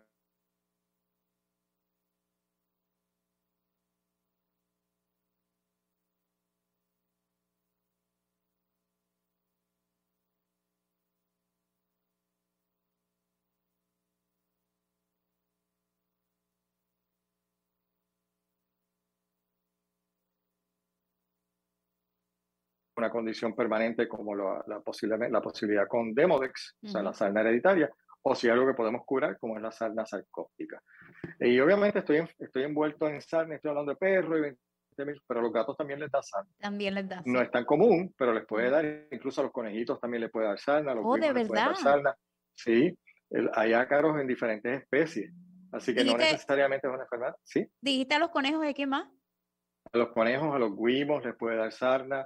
una condición permanente como la posibilidad con Demodex, o sea, la sarna hereditaria, o si algo que podemos curar como es la sarna sarcóptica. Y obviamente estoy envuelto en sarna, estoy hablando de perro y 20.000, pero a los gatos también les da sarna. También les da. No es tan común, pero les puede dar, incluso a los conejitos también les puede dar sarna, a los ¿de les puede dar verdad? sarna. Sí, hay ácaros en diferentes especies, así que no necesariamente es una enfermedad. ¿Sí? ¿Dijiste a los conejos de qué más? A los conejos, a los guimos les puede dar sarna.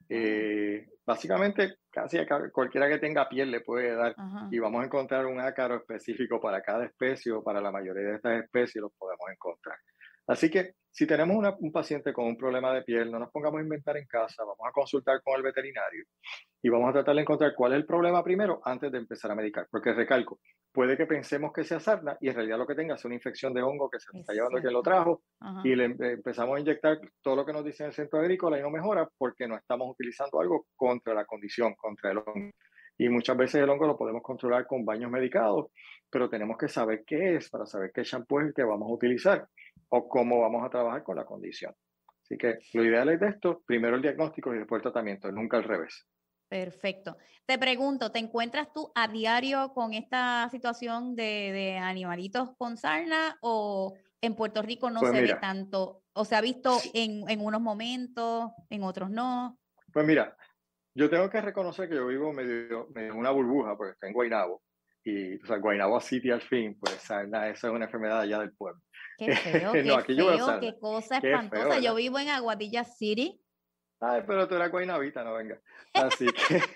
Básicamente, casi a cualquiera que tenga piel le puede dar. Y vamos a encontrar un ácaro específico para cada especie o para la mayoría de estas especies los podemos encontrar. Así que si tenemos un paciente con un problema de piel, no nos pongamos a inventar en casa, vamos a consultar con el veterinario y vamos a tratar de encontrar cuál es el problema primero antes de empezar a medicar. Porque recalco, puede que pensemos que sea sarna y en realidad lo que tenga es una infección de hongo que se está llevando quien lo trajo y le empezamos a inyectar todo lo que nos dice en el centro agrícola y no mejora porque no estamos utilizando algo contra la condición, contra el hongo. Y muchas veces el hongo lo podemos controlar con baños medicados, pero tenemos que saber qué es para saber qué shampoo es el que vamos a utilizar o cómo vamos a trabajar con la condición. Así que lo ideal es de esto, primero el diagnóstico y después el tratamiento, nunca al revés. Perfecto. Te pregunto, ¿te encuentras tú a diario con esta situación de animalitos con sarna o en Puerto Rico no se ve tanto? ¿O se ha visto en unos momentos, en otros no? Pues mira, yo tengo que reconocer que yo vivo medio en una burbuja porque estoy en Guaynabo. Y o sea, Guaynabo City al fin, pues sarna, esa es una enfermedad allá del pueblo. Qué feo, qué cosa espantosa. Yo vivo en Aguadilla City. Ay, pero tú eras guaynabita, no venga. Así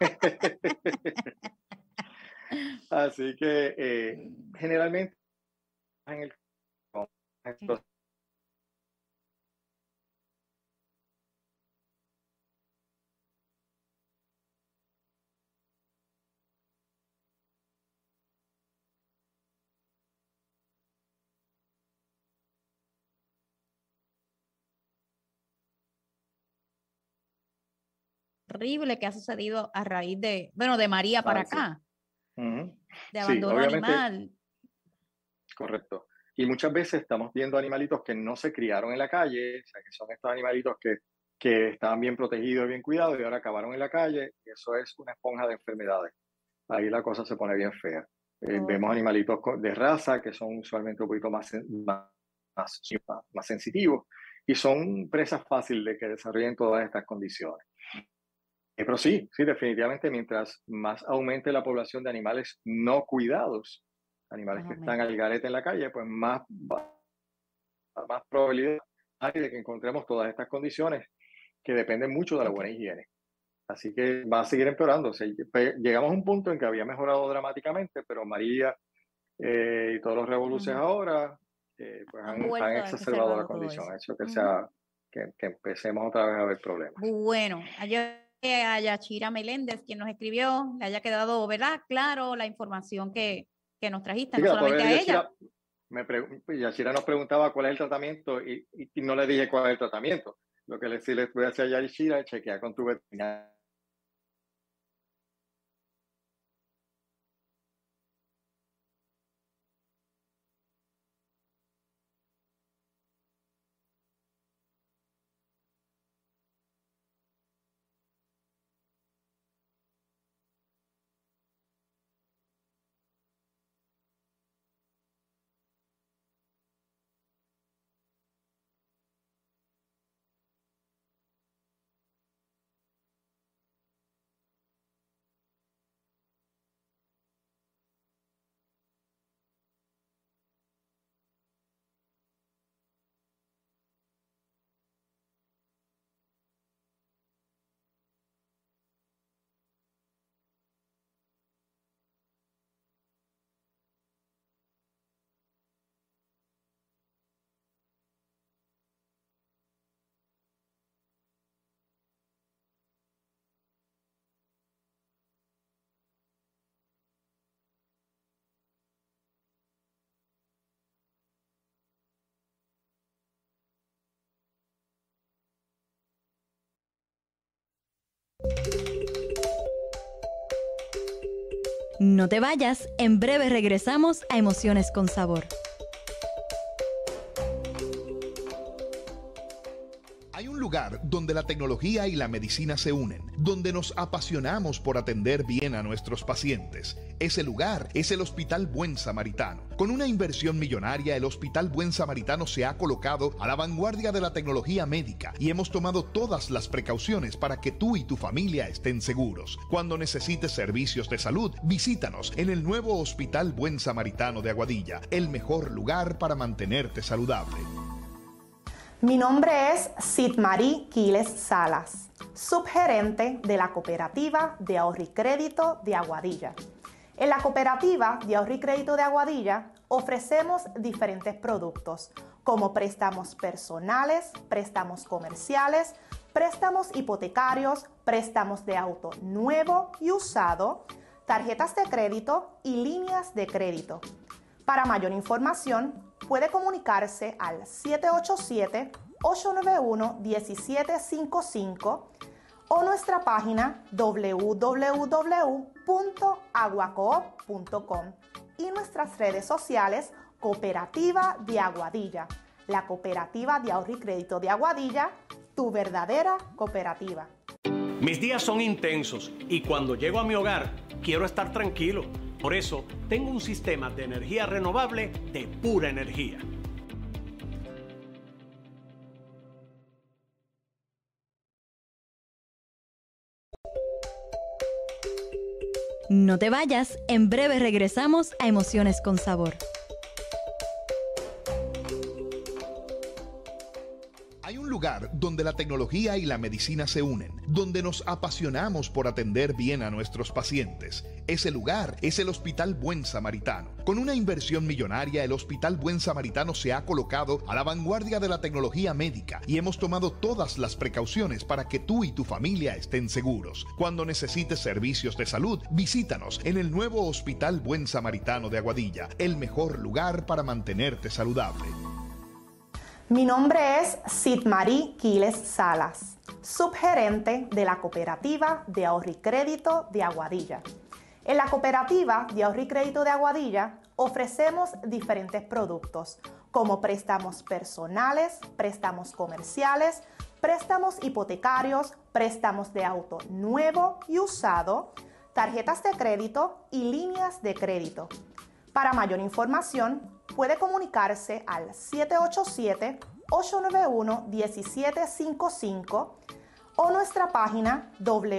que, generalmente en el horrible que ha sucedido a raíz de María para acá, de abandono animal. Correcto. Y muchas veces estamos viendo animalitos que no se criaron en la calle, o sea, que son estos animalitos que estaban bien protegidos y bien cuidados y ahora acabaron en la calle. Y eso es una esponja de enfermedades. Ahí la cosa se pone bien fea. Vemos animalitos de raza que son usualmente un poquito más sensitivos y son presas fáciles de que desarrollen todas estas condiciones. Pero sí, definitivamente mientras más aumente la población de animales no cuidados, animales que están al garete en la calle, pues más probabilidad hay de que encontremos todas estas condiciones que dependen mucho de la buena higiene. Así que va a seguir empeorando. O sea, llegamos a un punto en que había mejorado dramáticamente, pero María y todos los revoluciones ahora pues han exacerbado la condición. Ha hecho que empecemos otra vez a ver problemas. Bueno, a Yachira Meléndez, quien nos escribió, le haya quedado, ¿verdad? Claro, la información que nos trajiste, sí, no solamente a ella. Yachira nos preguntaba cuál es el tratamiento y no le dije cuál es el tratamiento. Lo que sí les voy a decir a Yachira es chequear con tu veterinario. No te vayas, en breve regresamos a Emociones con Sabor. Hay un lugar donde la tecnología y la medicina se unen, donde nos apasionamos por atender bien a nuestros pacientes. Ese lugar es el Hospital Buen Samaritano. Con una inversión millonaria, el Hospital Buen Samaritano se ha colocado a la vanguardia de la tecnología médica y hemos tomado todas las precauciones para que tú y tu familia estén seguros. Cuando necesites servicios de salud, visítanos en el nuevo Hospital Buen Samaritano de Aguadilla, el mejor lugar para mantenerte saludable. Mi nombre es Sitmarí Quiles Salas, subgerente de la Cooperativa de Ahorro y Crédito de Aguadilla. En la Cooperativa de Ahorro y Crédito de Aguadilla ofrecemos diferentes productos como préstamos personales, préstamos comerciales, préstamos hipotecarios, préstamos de auto nuevo y usado, tarjetas de crédito y líneas de crédito. Para mayor información, puede comunicarse al 787-891-1755 o nuestra página www.aguacoop.com y nuestras redes sociales Cooperativa de Aguadilla, la Cooperativa de Ahorro y Crédito de Aguadilla, tu verdadera cooperativa. Mis días son intensos y cuando llego a mi hogar quiero estar tranquilo. Por eso tengo un sistema de energía renovable de Pura Energía. No te vayas, en breve regresamos a Emociones con Sabor. Hay un lugar donde la tecnología y la medicina se unen, donde nos apasionamos por atender bien a nuestros pacientes. Ese lugar es el Hospital Buen Samaritano. Con una inversión millonaria, el Hospital Buen Samaritano se ha colocado a la vanguardia de la tecnología médica y hemos tomado todas las precauciones para que tú y tu familia estén seguros. Cuando necesites servicios de salud, visítanos en el nuevo Hospital Buen Samaritano de Aguadilla, el mejor lugar para mantenerte saludable. Mi nombre es Sitmarí Quiles Salas, subgerente de la Cooperativa de Ahorro y Crédito de Aguadilla. En la Cooperativa de Ahorro y Crédito de Aguadilla ofrecemos diferentes productos como préstamos personales, préstamos comerciales, préstamos hipotecarios, préstamos de auto nuevo y usado, tarjetas de crédito y líneas de crédito. Para mayor información, puede comunicarse al 787-891-1755 o nuestra página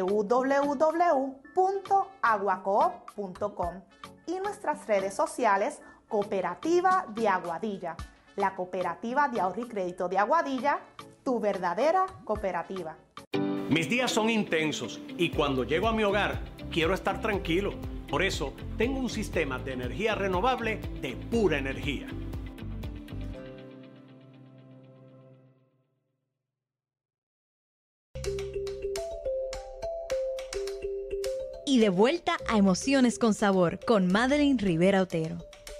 www.aguacoop.com y nuestras redes sociales Cooperativa de Aguadilla, la Cooperativa de Ahorro y Crédito de Aguadilla, tu verdadera cooperativa. Mis días son intensos y cuando llego a mi hogar quiero estar tranquilo. Por eso tengo un sistema de energía renovable de Pura Energía. Y de vuelta a Emociones con Sabor con Madeline Rivera Otero.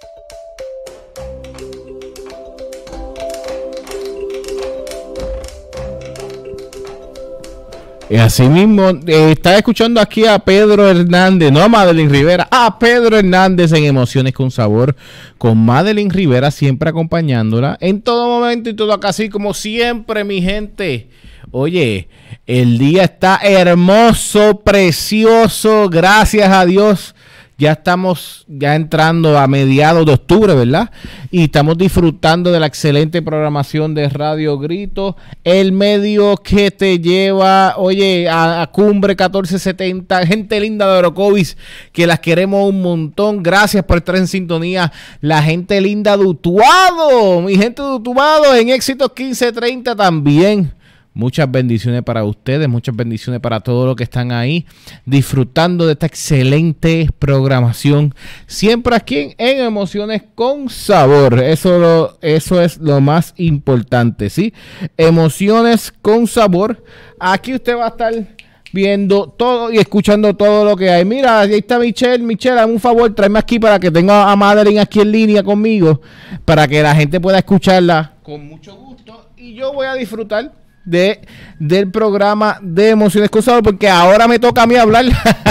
Así mismo, estaba escuchando aquí a Pedro Hernández, no a Madeline Rivera, a Pedro Hernández en Emociones con Sabor, con Madeline Rivera siempre acompañándola en todo momento y todo acá, así como siempre, mi gente. Oye, el día está hermoso, precioso, gracias a Dios. Ya estamos entrando a mediados de octubre, ¿verdad? Y estamos disfrutando de la excelente programación de Radio Grito, el medio que te lleva, oye, a Cumbre 1470, gente linda de Orocovis, que las queremos un montón. Gracias por estar en sintonía. La gente linda de Utuado, mi gente de Utuado, en Éxitos 1530 también. Muchas bendiciones para ustedes, muchas bendiciones para todos los que están ahí disfrutando de esta excelente programación. Siempre aquí en Emociones con Sabor. Eso es lo más importante, ¿sí? Emociones con Sabor. Aquí usted va a estar viendo todo y escuchando todo lo que hay. Mira, ahí está Michelle. Michelle, hazme un favor, tráeme aquí para que tenga a Madeline aquí en línea conmigo, para que la gente pueda escucharla con mucho gusto. Y yo voy a disfrutar del programa de Emociones con Sabor, porque ahora me toca a mí hablar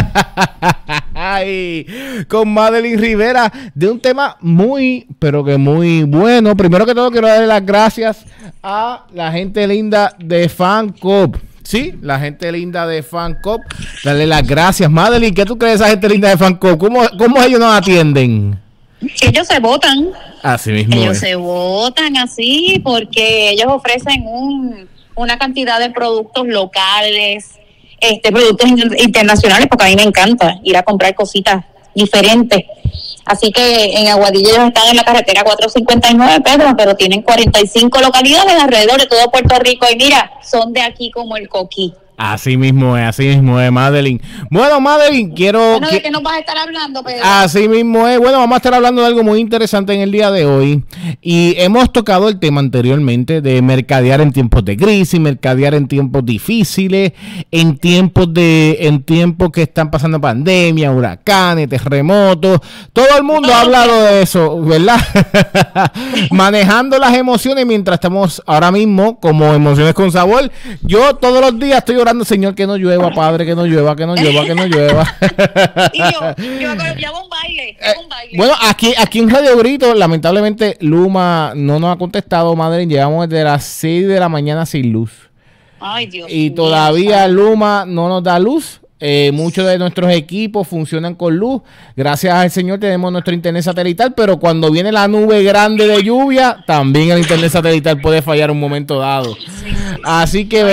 Ay, con Madeline Rivera de un tema muy, pero que muy bueno. Primero que todo quiero darle las gracias a la gente linda de FanCoop. Sí, la gente linda de FanCoop. Darle las gracias. Madeline, ¿qué tú crees de esa gente linda de FanCoop? ¿Cómo ellos nos atienden? Ellos se votan. Así mismo. Ellos se votan así porque ellos ofrecen una cantidad de productos locales, productos internacionales, porque a mí me encanta ir a comprar cositas diferentes. Así que en Aguadilla ellos están en la carretera 459, Pedro, pero tienen 45 localidades alrededor de todo Puerto Rico. Y mira, son de aquí como el coquí. Así mismo es, Madeline. Bueno, Madeline, ¿de qué nos vas a estar hablando, Pedro? Así mismo es. Bueno, vamos a estar hablando de algo muy interesante en el día de hoy. Y hemos tocado el tema anteriormente de mercadear en tiempos de crisis, mercadear en tiempos difíciles, en tiempos que están pasando pandemia, huracanes, terremotos. Todo el mundo ha hablado de eso, ¿verdad? Manejando las emociones mientras estamos ahora mismo como Emociones con Sabor. Yo todos los días estoy orando, Señor, que no llueva, Padre, que no llueva, que no llueva, que no llueva. Y yo hago un baile, Bueno, aquí en Radio Grito, lamentablemente, Luma no nos ha contestado, madre. Llevamos desde las 6 de la mañana sin luz. Ay, Dios mío. Y todavía Luma no nos da luz. Muchos de nuestros equipos funcionan con luz. Gracias al Señor tenemos nuestro internet satelital, pero cuando viene la nube grande de lluvia, también el internet satelital puede fallar un momento dado. Así que,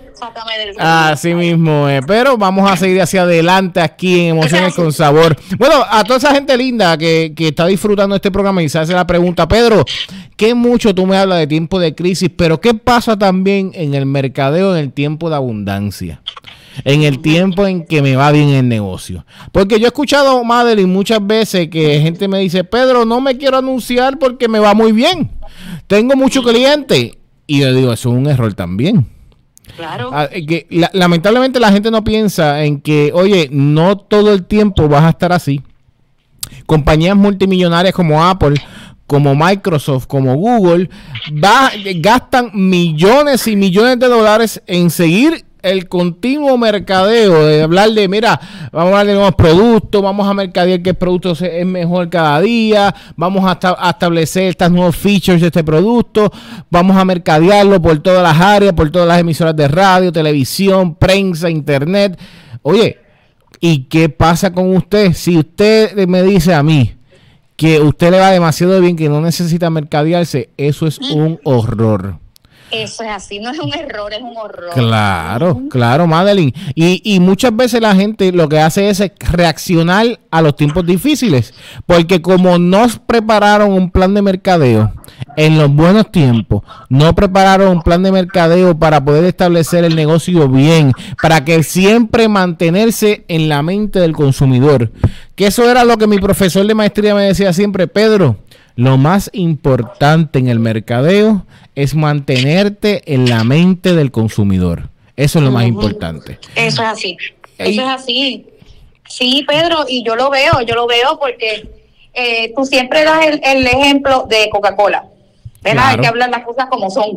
así mismo es. Pero vamos a seguir hacia adelante aquí en Emociones con Sabor. Bueno, a toda esa gente linda que está disfrutando este programa y se hace la pregunta, Pedro, ¿qué mucho tú me hablas de tiempo de crisis? Pero ¿qué pasa también en el mercadeo en el tiempo de abundancia? En el tiempo en que me va bien el negocio. Porque yo he escuchado, Madeline, muchas veces que gente me dice, Pedro, no me quiero anunciar porque me va muy bien. Tengo muchos clientes. Y yo digo, eso es un error también. Claro. Lamentablemente la gente no piensa en que, oye, no todo el tiempo vas a estar así. Compañías multimillonarias como Apple, como Microsoft, como Google, gastan millones y millones de dólares en seguir el continuo mercadeo, de hablar de, mira, vamos a hablar de nuevos productos, vamos a mercadear que el producto es mejor cada día, vamos a establecer estas nuevos features de este producto, vamos a mercadearlo por todas las áreas, por todas las emisoras de radio, televisión, prensa, internet. Oye, ¿y qué pasa con usted? Si usted me dice a mí que usted le va demasiado bien, que no necesita mercadearse, eso es un horror. Eso es así, no es un error, es un horror. Claro, Madeline. Y muchas veces la gente lo que hace es reaccionar a los tiempos difíciles, porque como no prepararon un plan de mercadeo en los buenos tiempos, no prepararon un plan de mercadeo para poder establecer el negocio bien, para que siempre mantenerse en la mente del consumidor. Que eso era lo que mi profesor de maestría me decía siempre: Pedro, lo más importante en el mercadeo es mantenerte en la mente del consumidor. Eso es lo más importante. Eso es así. Eso es así. Sí, Pedro, y yo lo veo porque tú siempre das el ejemplo de Coca-Cola. ¿Verdad? Claro. Hay que hablar las cosas como son.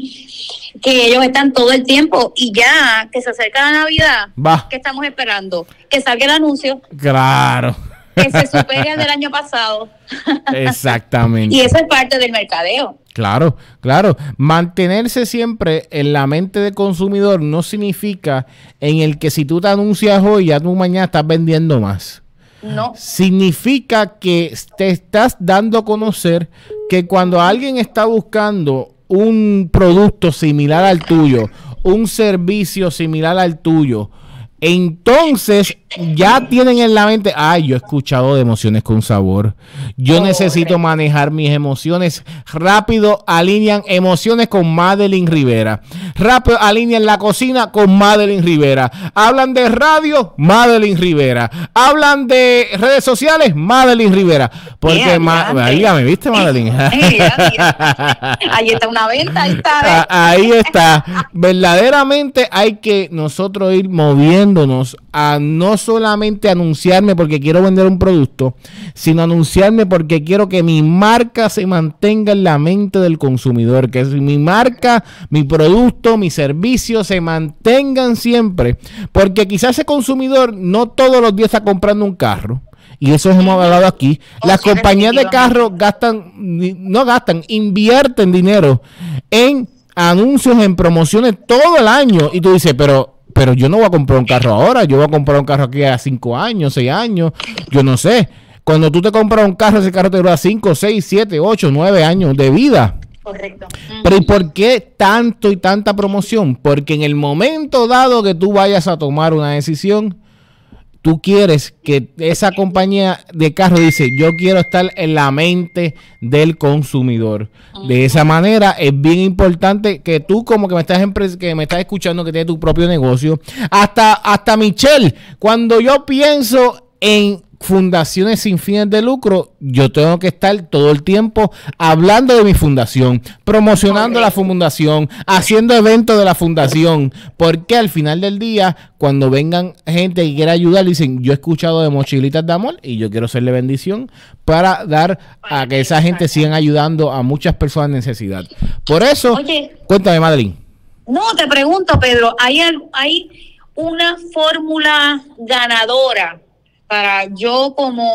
Que ellos están todo el tiempo y ya que se acerca la Navidad, ¿qué estamos esperando? Que salga el anuncio. Claro. Que se supere el del año pasado. Exactamente. Y eso es parte del mercadeo. Claro. Mantenerse siempre en la mente del consumidor no significa en el que si tú te anuncias hoy, ya tú mañana estás vendiendo más. No. Significa que te estás dando a conocer que cuando alguien está buscando un producto similar al tuyo, un servicio similar al tuyo, entonces ya tienen en la mente: yo he escuchado de Emociones con Sabor, yo necesito manejar mis emociones. Rápido alinean Emociones con Madeline Rivera, rápido alinean la cocina con Madeline Rivera, hablan de radio, Madeline Rivera, hablan de redes sociales, Madeline Rivera, porque dígame, ¿viste, Madeline? Ahí está una venta, ahí está. Verdaderamente hay que nosotros ir moviéndonos a no solamente anunciarme porque quiero vender un producto, sino anunciarme porque quiero que mi marca se mantenga en la mente del consumidor, que mi marca, mi producto, mi servicio se mantengan siempre, porque quizás ese consumidor no todos los días está comprando un carro. Y eso hemos hablado aquí. Las compañías de carros invierten dinero en anuncios, en promociones todo el año. Y tú dices, pero yo no voy a comprar un carro ahora, yo voy a comprar un carro aquí a 5 años, 6 años, yo no sé. Cuando tú te compras un carro, ese carro te dura 5, 6, 7, 8, 9 años de vida. Correcto. Pero ¿y por qué tanto y tanta promoción? Porque en el momento dado que tú vayas a tomar una decisión, tú quieres que esa compañía de carro dice: yo quiero estar en la mente del consumidor. De esa manera es bien importante que tú, como que me estás escuchando, que tienes tu propio negocio, hasta Michelle, cuando yo pienso en fundaciones sin fines de lucro, yo tengo que estar todo el tiempo hablando de mi fundación, promocionando la fundación, haciendo eventos de la fundación, porque al final del día, cuando vengan gente que quiera ayudar, dicen: yo he escuchado de Mochilitas de Amor y yo quiero serle bendición para dar a que esa gente sigan ayudando a muchas personas en necesidad. Por eso, cuéntame, Madeline. No, te pregunto, Pedro, ¿hay una fórmula ganadora para yo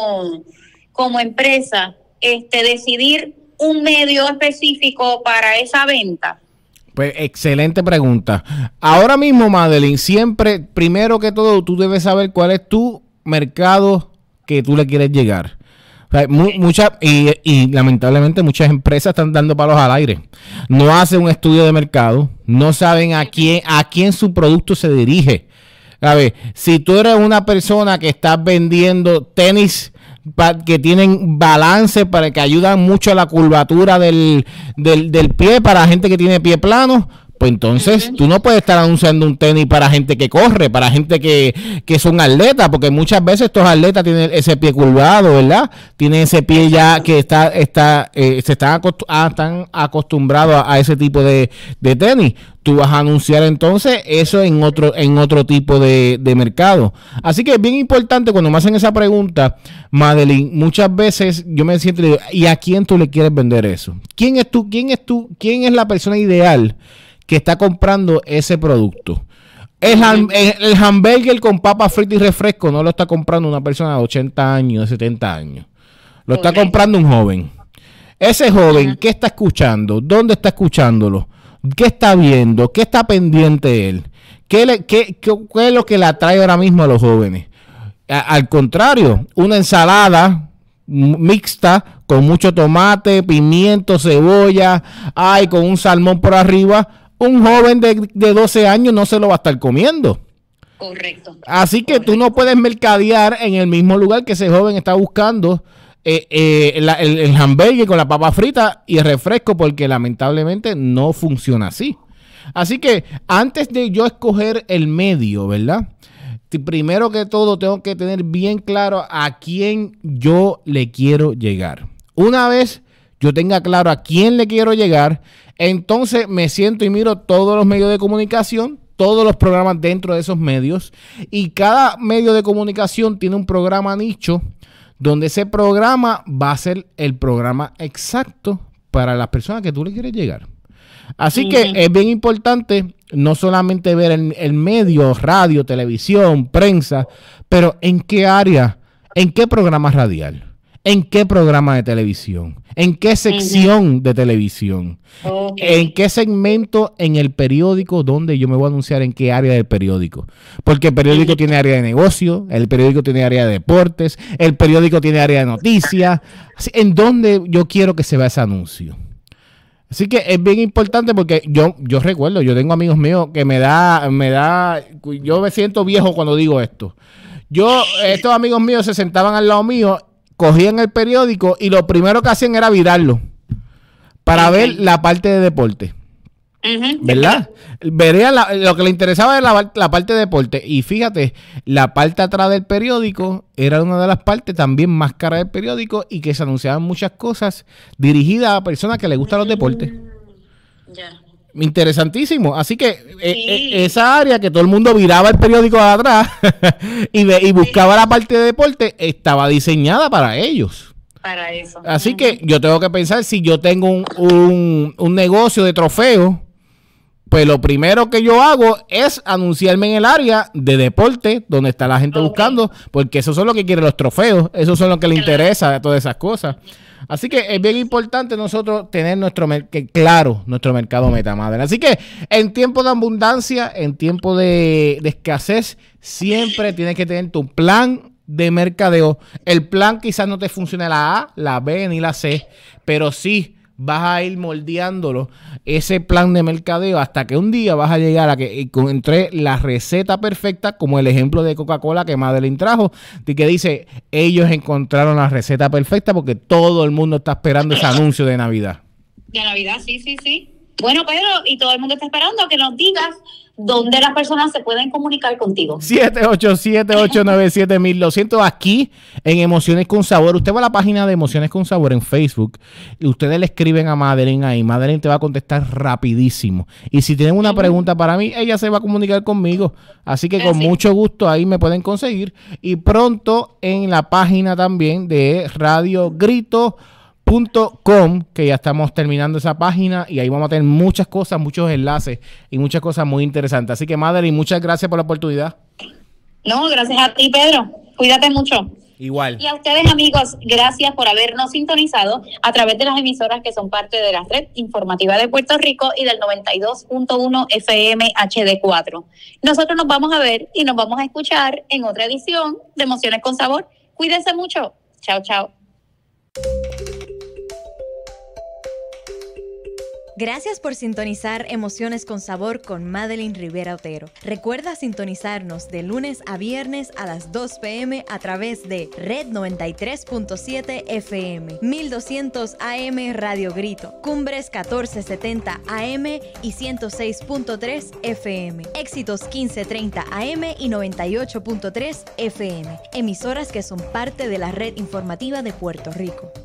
como empresa decidir un medio específico para esa venta? Pues excelente pregunta. Ahora mismo, Madeline, siempre, primero que todo, tú debes saber cuál es tu mercado que tú le quieres llegar. O sea, y lamentablemente muchas empresas están dando palos al aire. No hacen un estudio de mercado, no saben a quién su producto se dirige. A ver, si tú eres una persona que estás vendiendo tenis que tienen balance, para que ayudan mucho a la curvatura del pie para gente que tiene pie plano, pues entonces tú no puedes estar anunciando un tenis para gente que corre, para gente que son atletas, porque muchas veces estos atletas tienen ese pie curvado, ¿verdad? Tienen ese pie ya que están acostumbrados a ese tipo de tenis. Tú vas a anunciar entonces eso en otro tipo de mercado. Así que es bien importante cuando me hacen esa pregunta, Madeline, muchas veces yo me siento y digo: ¿y a quién tú le quieres vender eso? ¿Quién es tú? ¿Quién es la persona ideal que está comprando ese producto? El hamburger con papas fritas y refresco no lo está comprando una persona de 80 años, de 70 años. Lo está comprando un joven. Ese joven, ¿qué está escuchando? ¿Dónde está escuchándolo? ¿Qué está viendo? ¿Qué está pendiente él? ¿Qué es lo que le atrae ahora mismo a los jóvenes? Al contrario, una ensalada mixta, con mucho tomate, pimiento, cebolla, con un salmón por arriba, un joven de 12 años no se lo va a estar comiendo. Correcto. Así que tú no puedes mercadear en el mismo lugar que ese joven está buscando el hamburger con la papa frita y el refresco, porque lamentablemente no funciona así. Así que antes de yo escoger el medio, ¿verdad? Primero que todo tengo que tener bien claro a quién yo le quiero llegar. Una vez yo tenga claro a quién le quiero llegar, entonces me siento y miro todos los medios de comunicación, todos los programas dentro de esos medios, y cada medio de comunicación tiene un programa nicho donde ese programa va a ser el programa exacto para las personas que tú le quieres llegar. Así que es bien importante no solamente ver el medio, radio, televisión, prensa, pero en qué área, en qué programa radial, en qué programa de televisión, en qué sección de televisión, en qué segmento en el periódico donde yo me voy a anunciar, en qué área del periódico. Porque el periódico tiene área de negocio, el periódico tiene área de deportes, el periódico tiene área de noticias, en donde yo quiero que se vea ese anuncio. Así que es bien importante porque yo recuerdo, yo tengo amigos míos que yo me siento viejo cuando digo esto. Estos amigos míos se sentaban al lado mío, cogían el periódico y lo primero que hacían era virarlo para ver la parte de deporte. ¿Verdad? Verían lo que le interesaba era la parte de deporte. Y fíjate, la parte atrás del periódico era una de las partes también más caras del periódico y que se anunciaban muchas cosas dirigidas a personas que les gustan los deportes. Interesantísimo. Así que esa área que todo el mundo viraba el periódico de atrás y buscaba la parte de deporte estaba diseñada para ellos. Para eso. Así que yo tengo que pensar, si yo tengo un negocio de trofeos, pues lo primero que yo hago es anunciarme en el área de deporte, donde está la gente buscando, porque esos son los que quieren los trofeos, esos son los que les interesa todas esas cosas. Así que es bien importante nosotros tener nuestro mercado meta, madre. Así que en tiempo de abundancia, en tiempo de escasez, siempre tienes que tener tu plan de mercadeo. El plan quizás no te funcione la A, la B ni la C, pero sí vas a ir moldeándolo, ese plan de mercadeo, hasta que un día vas a llegar a que encontré la receta perfecta, como el ejemplo de Coca-Cola que Madeline trajo, de que dice, ellos encontraron la receta perfecta porque todo el mundo está esperando ese anuncio de Navidad. De Navidad, sí. Bueno, Pedro, y todo el mundo está esperando que nos digas dónde las personas se pueden comunicar contigo. 787-897-1200 aquí en Emociones con Sabor. Usted va a la página de Emociones con Sabor en Facebook y ustedes le escriben a Madeline ahí. Madeline te va a contestar rapidísimo. Y si tienen una pregunta para mí, ella se va a comunicar conmigo. Así que con mucho gusto ahí me pueden conseguir. Y pronto en la página también de radiogrito.com, que ya estamos terminando esa página y ahí vamos a tener muchas cosas, muchos enlaces y muchas cosas muy interesantes. Así que Madeline, muchas gracias por la oportunidad. No, gracias a ti, Pedro. Cuídate mucho. Igual. Y a ustedes, amigos, gracias por habernos sintonizado a través de las emisoras que son parte de la Red Informativa de Puerto Rico y del 92.1 FM HD4. Nosotros nos vamos a ver y nos vamos a escuchar en otra edición de Emociones con Sabor. Cuídense mucho. Chao, chao. Gracias por sintonizar Emociones con Sabor con Madeline Rivera Otero. Recuerda sintonizarnos de lunes a viernes a las 2 p.m. a través de Red 93.7 FM, 1200 AM Radio Grito, Cumbres 1470 AM y 106.3 FM, Éxitos 1530 AM y 98.3 FM, emisoras que son parte de la Red Informativa de Puerto Rico.